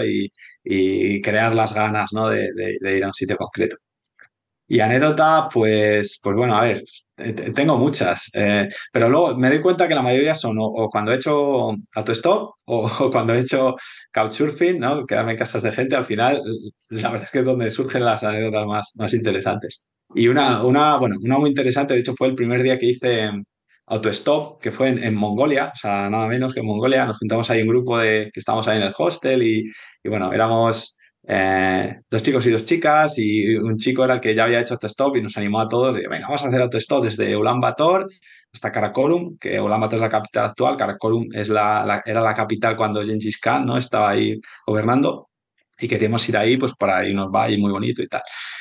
y crear las ganas, ¿no? de ir a un sitio concreto. Y anécdota, pues bueno, a ver, tengo muchas, pero luego me doy cuenta que la mayoría son o cuando he hecho autostop o cuando he hecho couchsurfing, ¿no? Quedarme en casas de gente, al final, la verdad es que es donde surgen las anécdotas más interesantes. Y bueno, una muy interesante, de hecho, fue el primer día que hice autostop, que fue en Mongolia, o sea, nada menos que en Mongolia. Nos juntamos ahí un grupo que estábamos ahí en el hostel y bueno, éramos dos chicos y dos chicas, y un chico era el que ya había hecho autostop y nos animó a todos, de, venga, vamos a hacer autostop desde Ulan Bator hasta Karakorum, que Ulan Bator es la capital actual, Karakorum era la capital cuando Gengis Khan, ¿no? Estaba ahí gobernando, y queríamos ir ahí pues para irnos va ahí muy bonito y tal.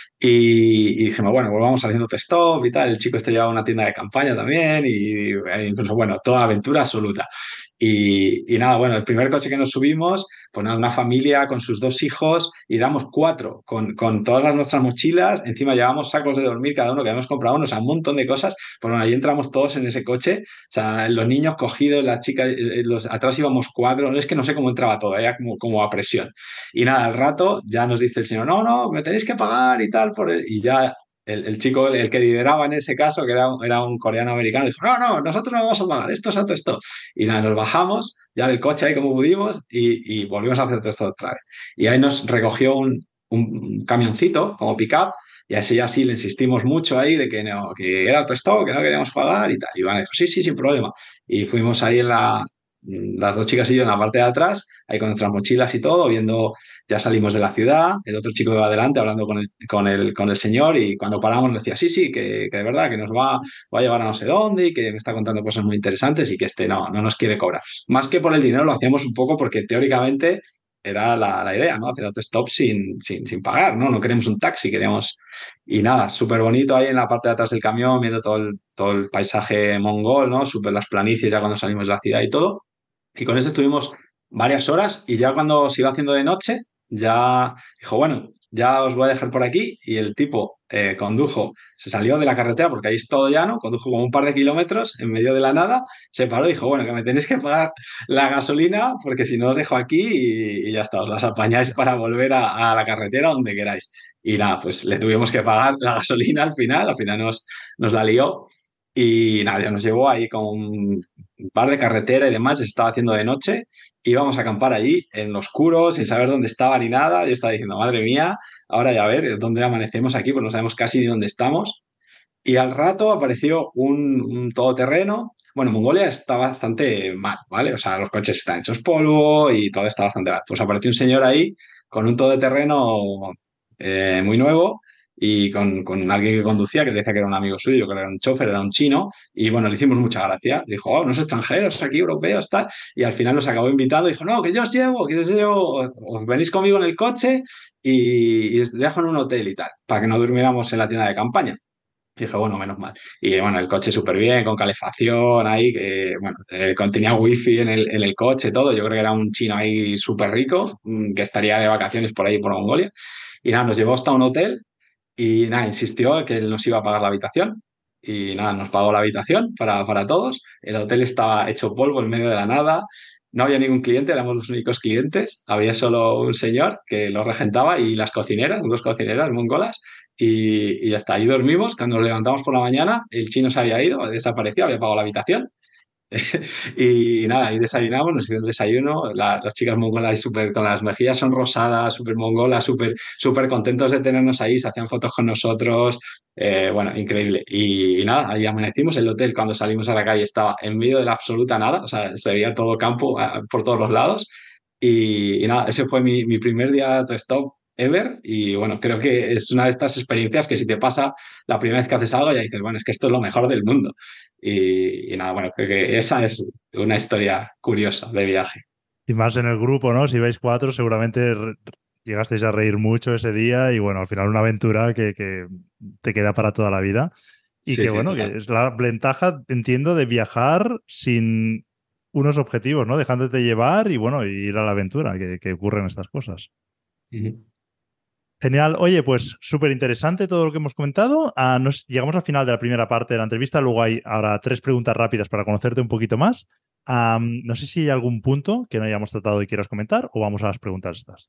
Y dijimos, bueno, pues vamos haciendo autostop y tal. El chico este llevaba una tienda de campaña también y incluso, bueno, toda aventura absoluta. Y nada, bueno, el primer coche que nos subimos, pues nada, una familia con sus dos hijos, y éramos cuatro, con todas nuestras mochilas, encima llevábamos sacos de dormir cada uno que habíamos comprado, o sea, un montón de cosas, pues bueno, ahí entramos todos en ese coche, o sea, los niños cogidos, las chicas, atrás íbamos cuatro, es que no sé cómo entraba todo, era como a presión. Y nada, al rato ya nos dice el señor, no, me tenéis que pagar y tal, y ya el chico, el que lideraba en ese caso, que era un coreano americano, dijo, no, nosotros no vamos a pagar, esto es esto. Y nada, nos bajamos ya del coche ahí como pudimos y volvimos a hacer todo esto otra vez. Y ahí nos recogió un camioncito como pick-up y así le insistimos mucho ahí de que, que era autostop, que no queríamos pagar y tal. Y Iván dijo, sí, sin problema. Y fuimos ahí las dos chicas y yo en la parte de atrás, ahí con nuestras mochilas y todo, viendo, ya salimos de la ciudad, el otro chico iba adelante hablando con el señor y cuando paramos nos decía, sí, sí, que de verdad, que nos va a llevar a no sé dónde y que me está contando cosas muy interesantes y que este no nos quiere cobrar. Más que por el dinero lo hacíamos un poco porque teóricamente era la idea, ¿no? Hacer autostop sin pagar, ¿no? No queremos un taxi, queremos... Y nada, súper bonito ahí en la parte de atrás del camión, viendo todo el paisaje mongol, ¿no? Súper las planicies ya cuando salimos de la ciudad y todo. Y con eso estuvimos varias horas y ya cuando se iba haciendo de noche, ya dijo, bueno, ya os voy a dejar por aquí y el tipo condujo, se salió de la carretera porque ahí es todo llano, condujo como un par de kilómetros en medio de la nada, se paró y dijo, bueno, que me tenéis que pagar la gasolina porque si no os dejo aquí y ya está, os las apañáis para volver a la carretera donde queráis. Y nada, pues le tuvimos que pagar la gasolina al final nos la lió. Y nada, ya nos llevó ahí con un par de carretera y demás, se estaba haciendo de noche, íbamos a acampar allí en lo oscuro, sin saber dónde estaba ni nada. Yo estaba diciendo, madre mía, ahora ya a ver dónde amanecemos aquí, pues no sabemos casi ni dónde estamos. Y al rato apareció un todoterreno. Bueno, Mongolia está bastante mal, ¿vale? O sea, los coches están hechos polvo y todo está bastante mal. Pues apareció un señor ahí con un todoterreno muy nuevo y con alguien que conducía, que decía que era un amigo suyo, que era un chofer, era un chino. Y bueno, le hicimos mucha gracia. Dijo, oh, unos extranjeros aquí, europeos, tal. Y al final nos acabó invitando. Dijo, no, que yo os llevo, os venís conmigo en el coche y os dejo en un hotel y tal, para que no durmiéramos en la tienda de campaña. Y dije, bueno, menos mal. Y bueno, el coche súper bien, con calefacción ahí, que bueno, tenía wifi en el coche, todo. Yo creo que era un chino ahí súper rico, que estaría de vacaciones por ahí, por Mongolia. Y nada, nos llevó hasta un hotel y nada, insistió que él nos iba a pagar la habitación. Y nada, nos pagó la habitación para todos. El hotel estaba hecho polvo en medio de la nada. No había ningún cliente, éramos los únicos clientes. Había solo un señor que lo regentaba y las cocineras, dos cocineras mongolas. Y ya está, ahí dormimos. Cuando nos levantamos por la mañana, el chino se había ido, desapareció, había pagado la habitación. Y nada, ahí desayunamos, nos hicieron el desayuno, las chicas mongolas ahí súper con las mejillas son rosadas, súper mongolas, súper contentos de tenernos ahí, se hacían fotos con nosotros, bueno, increíble. Y nada, ahí amanecimos, el hotel cuando salimos a la calle estaba en medio de la absoluta nada, o sea, se veía todo campo por todos los lados. Y nada, ese fue mi primer día de stop ever y bueno, creo que es una de estas experiencias que si te pasa la primera vez que haces algo ya dices, bueno, es que esto es lo mejor del mundo. Y nada, bueno, creo que esa es una historia curiosa de viaje. Y más en el grupo, ¿no? Si vais cuatro, seguramente llegasteis a reír mucho ese día y bueno, al final una aventura que te queda para toda la vida. Y Sí, que sí, bueno, que total. es la ventaja, entiendo, de viajar sin unos objetivos, ¿no? Dejándote llevar y bueno, ir a la aventura, que ocurren estas cosas. Ujú. Genial. Oye, pues súper interesante todo lo que hemos comentado. Llegamos al final de la primera parte de la entrevista. Luego hay ahora tres preguntas rápidas para conocerte un poquito más. No sé si hay algún punto que no hayamos tratado y quieras comentar o vamos a las preguntas estas.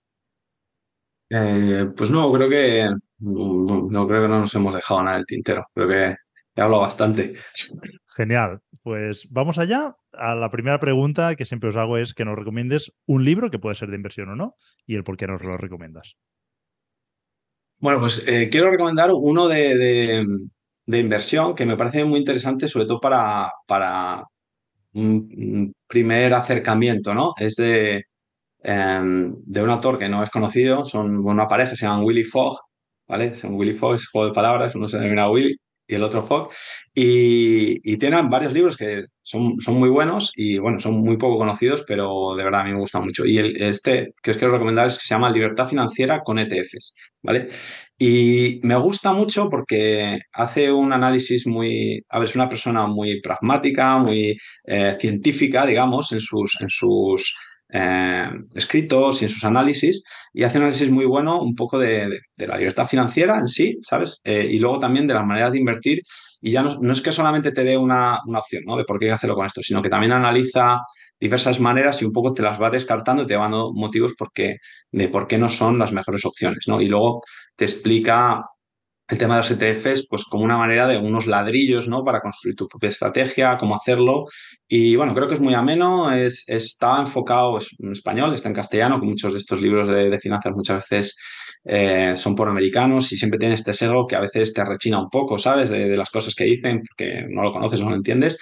Pues no, creo que no creo que no nos hemos dejado nada del tintero. Creo que he hablado bastante. Genial. Pues vamos allá. A la primera pregunta que siempre os hago es que nos recomiendes un libro que puede ser de inversión o no y el por qué nos lo recomiendas. Bueno, pues quiero recomendar uno de inversión que me parece muy interesante, sobre todo para un primer acercamiento, ¿no? Es de un autor que no es conocido, son una pareja, se llaman Willy Fogg, ¿vale? Son Willy Fogg, es juego de palabras, uno se denomina Willy y el otro Fogg, y tienen varios libros que son muy buenos y, bueno, son muy poco conocidos, pero de verdad a mí me gusta mucho. Y este que os quiero recomendar es que se llama Libertad Financiera con ETFs, ¿vale? Y me gusta mucho porque hace un análisis muy, a ver, es una persona muy pragmática, muy científica, digamos, en sus escritos y en sus análisis, y hace un análisis muy bueno un poco de la libertad financiera en sí, ¿sabes? Y luego también de las maneras de invertir, y ya no es que solamente te dé una opción, ¿no? De por qué hacerlo con esto, sino que también analiza diversas maneras y un poco te las va descartando y te va dando motivos de por qué no son las mejores opciones, ¿no? Y luego te explica el tema de los ETFs, pues como una manera de unos ladrillos, ¿no? Para construir tu propia estrategia, cómo hacerlo. Y bueno, creo que es muy ameno, está enfocado es en español, está en castellano, que muchos de estos libros de finanzas muchas veces son por americanos y siempre tienen este sesgo que a veces te rechina un poco, ¿sabes? De las cosas que dicen, porque no lo conoces, no lo entiendes.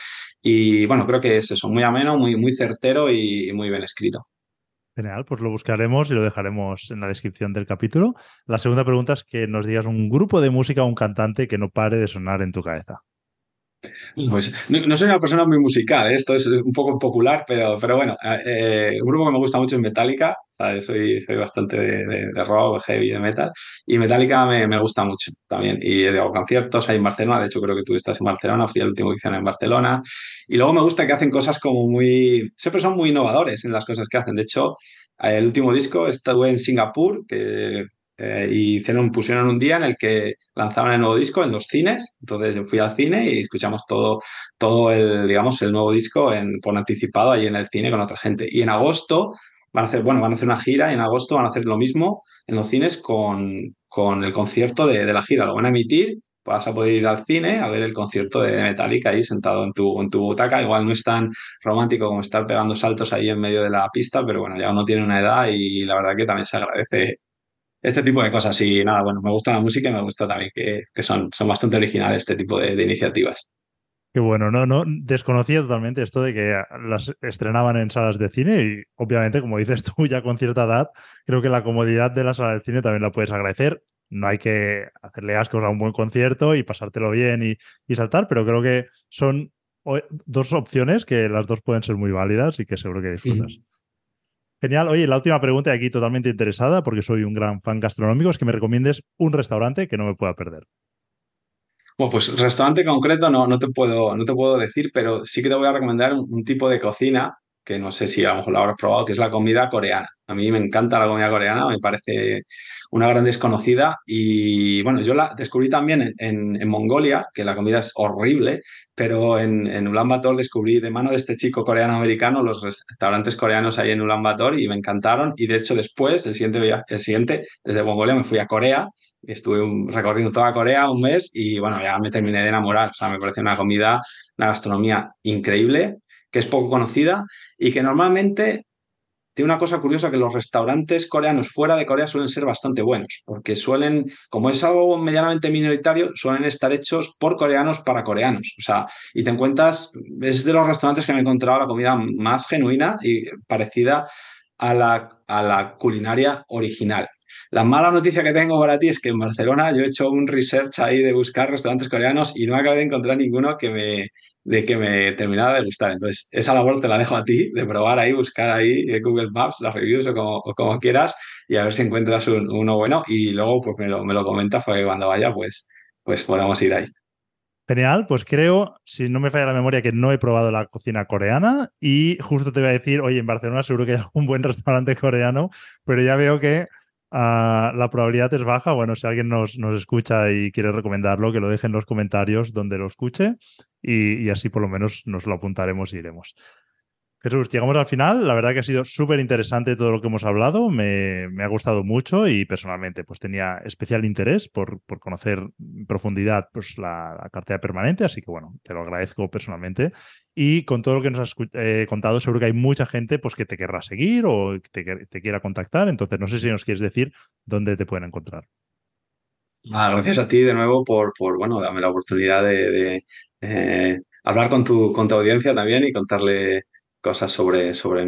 Y bueno, creo que es eso, muy ameno, muy certero y muy bien escrito. Genial, pues lo buscaremos y lo dejaremos en la descripción del capítulo. La segunda pregunta es que nos digas un grupo de música o un cantante que no pare de sonar en tu cabeza. Pues no soy una persona muy musical, ¿eh? Esto es un poco popular, pero bueno, un grupo que me gusta mucho es Metallica, ¿sabes? Soy bastante de rock, heavy, de metal, y Metallica me gusta mucho también. Y hago conciertos ahí en Barcelona, de hecho creo que tú estás en Barcelona, fui al último que hicieron en Barcelona, y luego me gusta que hacen cosas como siempre son muy innovadores en las cosas que hacen. De hecho, el último disco estuve en Singapur, y pusieron un día en el que lanzaban el nuevo disco en los cines. Entonces yo fui al cine y escuchamos todo digamos, el nuevo disco por anticipado ahí en el cine con otra gente. Y en agosto van a hacer una gira y en agosto van a hacer lo mismo en los cines con el concierto de la gira. Lo van a emitir. Vas a poder ir al cine a ver el concierto de Metallica ahí sentado en tu butaca. Igual no es tan romántico como estar pegando saltos ahí en medio de la pista, pero bueno, ya uno tiene una edad y la verdad que también se agradece este tipo de cosas. Y nada, bueno, me gusta la música y me gusta también que son bastante originales este tipo de iniciativas. Qué bueno, no, desconocía totalmente esto de que las estrenaban en salas de cine y obviamente, como dices tú, ya con cierta edad, creo que la comodidad de la sala de cine también la puedes agradecer. No hay que hacerle ascos a un buen concierto y pasártelo bien y saltar, pero creo que son dos opciones que las dos pueden ser muy válidas y que seguro que disfrutas. Ujú. Genial. Oye, la última pregunta y aquí totalmente interesada, porque soy un gran fan gastronómico, es que me recomiendes un restaurante que no me pueda perder. Bueno, pues restaurante concreto no te puedo decir, pero sí que te voy a recomendar un tipo de cocina que no sé si a lo mejor lo habrás probado, que es la comida coreana. A mí me encanta la comida coreana, me parece una gran desconocida y bueno, yo la descubrí también en Mongolia, que la comida es horrible, pero en Ulan Bator descubrí de mano de este chico coreano-americano los restaurantes coreanos ahí en Ulan Bator y me encantaron y de hecho después, el siguiente, desde Mongolia me fui a Corea. Estuve recorriendo toda Corea un mes y bueno, ya me terminé de enamorar. O sea, me parece una gastronomía increíble, que es poco conocida y que normalmente tiene una cosa curiosa que los restaurantes coreanos fuera de Corea suelen ser bastante buenos, porque como es algo medianamente minoritario, suelen estar hechos por coreanos para coreanos. O sea, y te encuentras, es de los restaurantes que me he encontrado la comida más genuina y parecida a la culinaria original. La mala noticia que tengo para ti es que en Barcelona yo he hecho un research ahí de buscar restaurantes coreanos y no acabé de encontrar ninguno de que me terminara de gustar. Entonces, esa labor te la dejo a ti, de probar ahí, buscar ahí en Google Maps, las reviews o como quieras y a ver si encuentras uno bueno y luego pues me lo comentas para que cuando vaya pues podamos ir ahí. Genial, pues creo, si no me falla la memoria, que no he probado la cocina coreana y justo te voy a decir, oye, en Barcelona seguro que hay algún buen restaurante coreano, pero ya veo que la probabilidad es baja. Bueno, si alguien nos escucha y quiere recomendarlo, que lo deje en los comentarios donde lo escuche y así por lo menos nos lo apuntaremos y iremos. Jesús, llegamos al final. La verdad que ha sido súper interesante todo lo que hemos hablado. Me ha gustado mucho y personalmente pues tenía especial interés por conocer en profundidad pues, la cartera permanente. Así que bueno, te lo agradezco personalmente. Y con todo lo que nos has contado, seguro que hay mucha gente pues, que te querrá seguir o que te quiera contactar. Entonces, no sé si nos quieres decir dónde te pueden encontrar. Gracias a ti de nuevo bueno, darme la oportunidad de hablar con tu audiencia también y contarle cosas sobre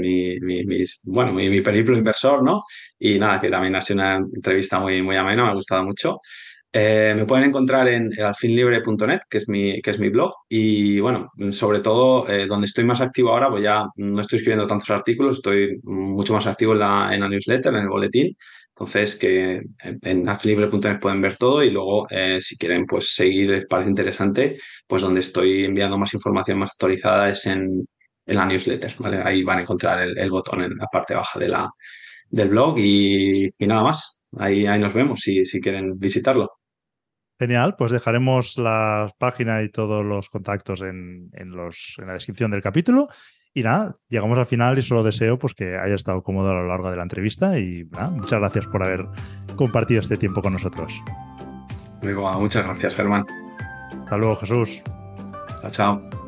mi periplo inversor, ¿no? Y nada, que también ha sido una entrevista muy amena, me ha gustado mucho. Me pueden encontrar en alfinlibre.net, que es mi blog, y bueno, sobre todo donde estoy más activo ahora, pues ya no estoy escribiendo tantos artículos, estoy mucho más activo en la newsletter, en el boletín, entonces que en alfinlibre.net pueden ver todo y luego si quieren pues seguir, les parece interesante, pues donde estoy enviando más información más actualizada es en la newsletter, ¿vale? Ahí van a encontrar el botón en la parte baja del blog y nada más. Ahí nos vemos si quieren visitarlo. Genial, pues dejaremos la página y todos los contactos en la descripción del capítulo. Y nada, llegamos al final y solo deseo pues, que haya estado cómodo a lo largo de la entrevista y nada, muchas gracias por haber compartido este tiempo con nosotros. Muchas gracias, Germán. Hasta luego, Jesús. Chao, chao.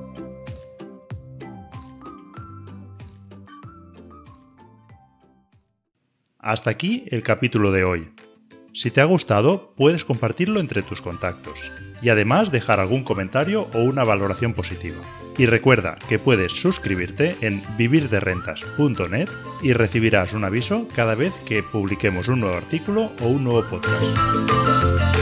Hasta aquí el capítulo de hoy. Si te ha gustado, puedes compartirlo entre tus contactos y además dejar algún comentario o una valoración positiva. Y recuerda que puedes suscribirte en vivirderentas.net y recibirás un aviso cada vez que publiquemos un nuevo artículo o un nuevo podcast.